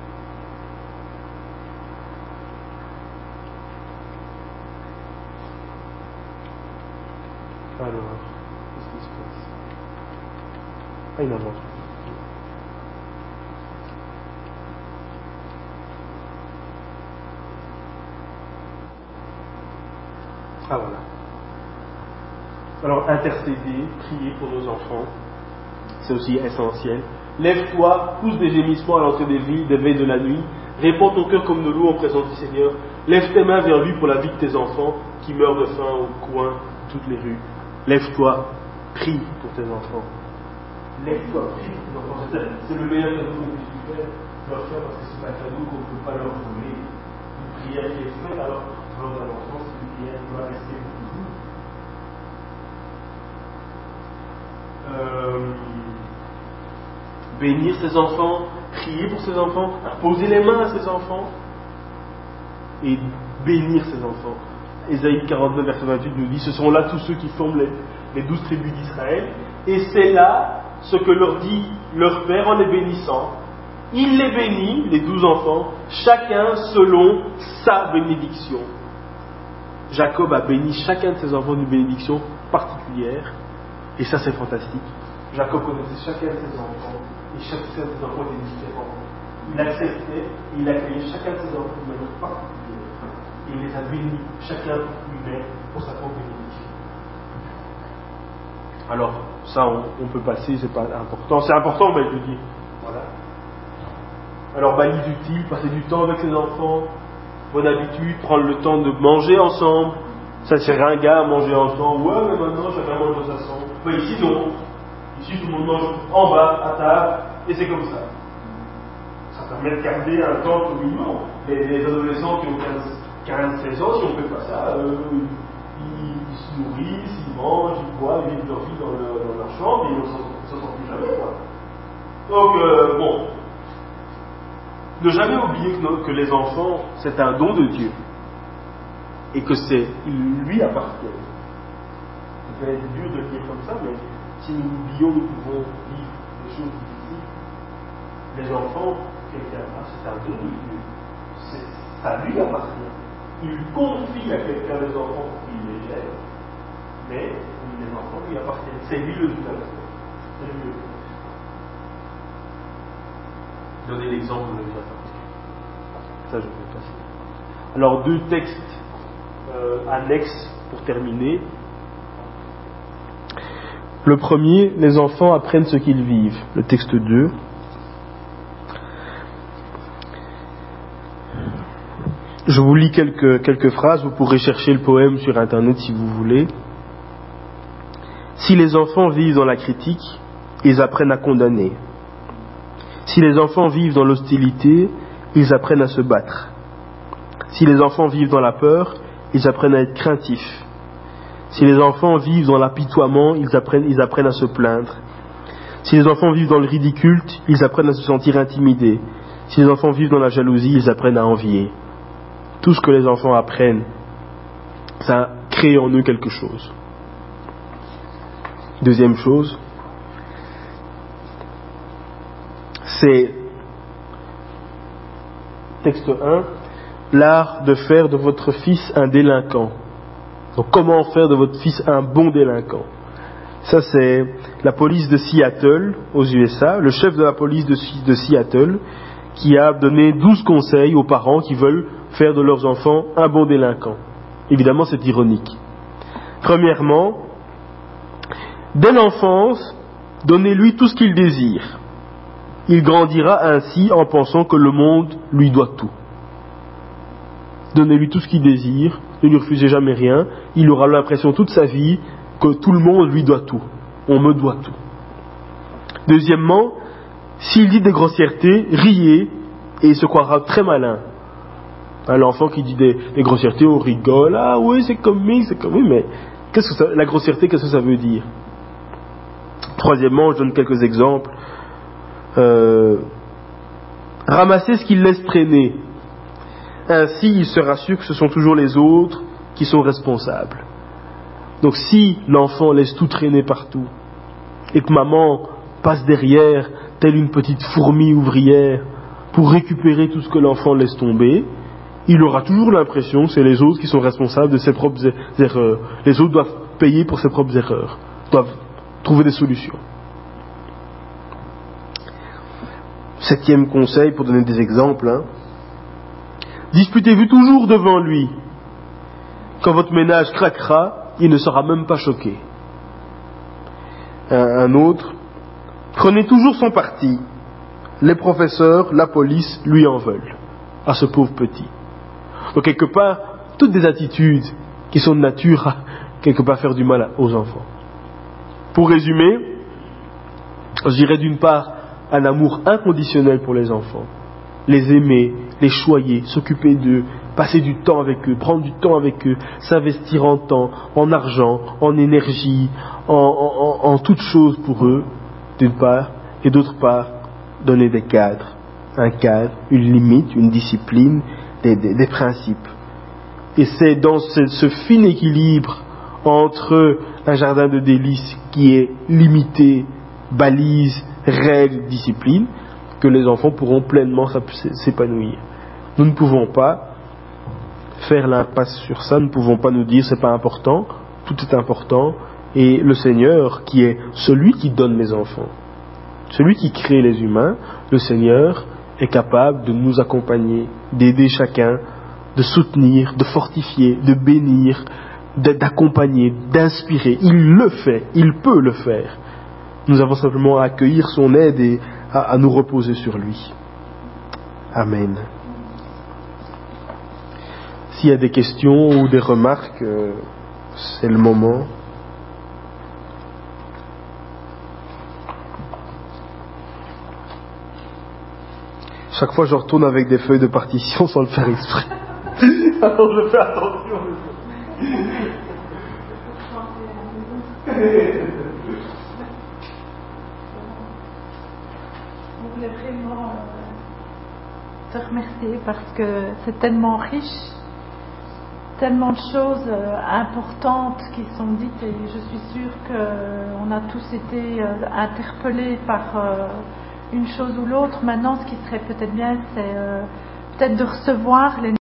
Alors, qu'est-ce qui se passe? Ah, il avance. Ah, voilà. Alors, intercéder, prier pour nos enfants, c'est aussi essentiel. Lève-toi, pousse des gémissements à l'entrée des veilles de la nuit, répands ton cœur comme de l'eau en présence du Seigneur, lève tes mains vers lui pour la vie de tes enfants qui meurent de faim au coin de toutes les rues. Lève-toi, prie pour tes enfants. Lève-toi, prie pour tes enfants. C'est le meilleur cadeau qu'on puisse faire, leur faire, parce que c'est un cadeau qu'on ne peut pas leur voler. Une prière qui est faite, alors, pour leurs enfants, c'est une prière qui va rester pour toujours. Bénir ses enfants, prier pour ses enfants, poser les mains à ses enfants et bénir ses enfants. Ésaïe 49, verset 28 nous dit, ce sont là tous ceux qui forment les 12 tribus d'Israël, et c'est là ce que leur dit leur Père en les bénissant. Il les bénit, les 12 enfants, chacun selon sa bénédiction. Jacob a béni chacun de ses enfants d'une bénédiction particulière, et ça c'est fantastique. Jacob connaissait chacun de ses enfants, et chacun de ses enfants était différent. Il acceptait et il accueillait chacun de ses enfants d'une manière particulière. Et il les a bénis, chacun lui-même, pour sa propre bénédiction. Alors, ça, on peut passer, c'est pas important. C'est important, mais je dis, voilà. Alors, balise utile, passer du temps avec ses enfants, bonne habitude, prendre le temps de manger ensemble. Ça, c'est ringard, manger ensemble. Ouais, mais maintenant, chacun mange de sa façon. Mais ici, non. Ici, tout le monde mange en bas, à table, et c'est comme ça. Ça permet de garder un temps communion. Les adolescents qui ont 15-16 ans, si on ne fait pas ça, ils se nourrissent, ils mangent, ils boivent, ils vivent leur vie dans leur chambre, et ils ne s'en sortent plus jamais, quoi. Donc, bon. Ne jamais oublier que les enfants, c'est un don de Dieu. Et que ils lui appartiennent. Ça peut être dur de le dire comme ça, mais si nous l'oublions, nous pouvons vivre des choses difficiles. Les enfants, quelqu'un a, c'est un don de Dieu. Ça lui appartient. Il confie à quelqu'un les enfants pour qu'il les gère, mais les enfants lui appartiennent. C'est lui le tuteur. C'est lui le tuteur. Donnez l'exemple de lui appartient. Ça, je vais passer. Alors, 2 textes annexes pour terminer. Le premier, les enfants apprennent ce qu'ils vivent. Le texte 2. Je vous lis quelques phrases, vous pourrez chercher le poème sur internet si vous voulez. Si les enfants vivent dans la critique, ils apprennent à condamner. Si les enfants vivent dans l'hostilité, ils apprennent à se battre. Si les enfants vivent dans la peur, ils apprennent à être craintifs. Si les enfants vivent dans l'apitoiement, ils apprennent à se plaindre. Si les enfants vivent dans le ridicule, ils apprennent à se sentir intimidés. Si les enfants vivent dans la jalousie, ils apprennent à envier. Tout ce que les enfants apprennent, ça crée en eux quelque chose. Deuxième chose, c'est texte 1, l'art de faire de votre fils un délinquant. Donc comment faire de votre fils un bon délinquant? Ça, c'est la police de Seattle aux USA, le chef de la police de Seattle, qui a donné 12 conseils aux parents qui veulent faire de leurs enfants un bon délinquant. Évidemment, c'est ironique. Premièrement, dès l'enfance, donnez-lui tout ce qu'il désire. Il grandira ainsi en pensant que le monde lui doit tout. Donnez-lui tout ce qu'il désire, ne lui refusez jamais rien, il aura l'impression toute sa vie que tout le monde lui doit tout. On me doit tout. Deuxièmement, s'il dit des grossièretés, riez et il se croira très malin. L'enfant qui dit des grossièretés, on rigole, ah oui c'est comique, mais la grossièreté, qu'est-ce que ça veut dire? Troisièmement, je donne quelques exemples. Ramassez ce qu'il laisse traîner. Ainsi, il sera sûr que ce sont toujours les autres qui sont responsables. Donc si l'enfant laisse tout traîner partout, et que maman passe derrière, telle une petite fourmi ouvrière, pour récupérer tout ce que l'enfant laisse tomber, il aura toujours l'impression que c'est les autres qui sont responsables de ses propres erreurs. Les autres doivent payer pour ses propres erreurs, doivent trouver des solutions. 7e conseil, pour donner des exemples, disputez-vous toujours devant lui. Quand votre ménage craquera, il ne sera même pas choqué. Un autre, prenez toujours son parti. Les professeurs, la police lui en veulent, à ce pauvre petit. Donc quelque part, toutes des attitudes qui sont de nature à quelque part faire du mal aux enfants. Pour résumer, je dirais d'une part un amour inconditionnel pour les enfants, les aimer, les choyer, s'occuper d'eux, passer du temps avec eux, prendre du temps avec eux, s'investir en temps, en argent, en énergie, en toutes choses pour eux, d'une part, et d'autre part, donner des cadres, un cadre, une limite, une discipline, des principes. Et c'est dans ce fin équilibre entre un jardin de délices qui est limité, balise, règles, discipline, que les enfants pourront pleinement s'épanouir. Nous ne pouvons pas faire l'impasse sur ça, nous ne pouvons pas nous dire c'est pas important, tout est important, et le Seigneur qui est celui qui donne les enfants, celui qui crée les humains, le Seigneur est capable de nous accompagner, d'aider chacun, de soutenir, de fortifier, de bénir, d'accompagner, d'inspirer. Il le fait, il peut le faire. Nous avons simplement à accueillir son aide et à nous reposer sur lui. Amen. S'il y a des questions ou des remarques, c'est le moment. Chaque fois, je retourne avec des feuilles de partition sans le faire exprès. Alors, je fais attention. Je voulais vraiment te remercier parce que c'est tellement riche, tellement de choses importantes qui sont dites et je suis sûre qu'on a tous été interpellés par une chose ou l'autre. Maintenant, ce qui serait peut-être bien, c'est peut-être de recevoir les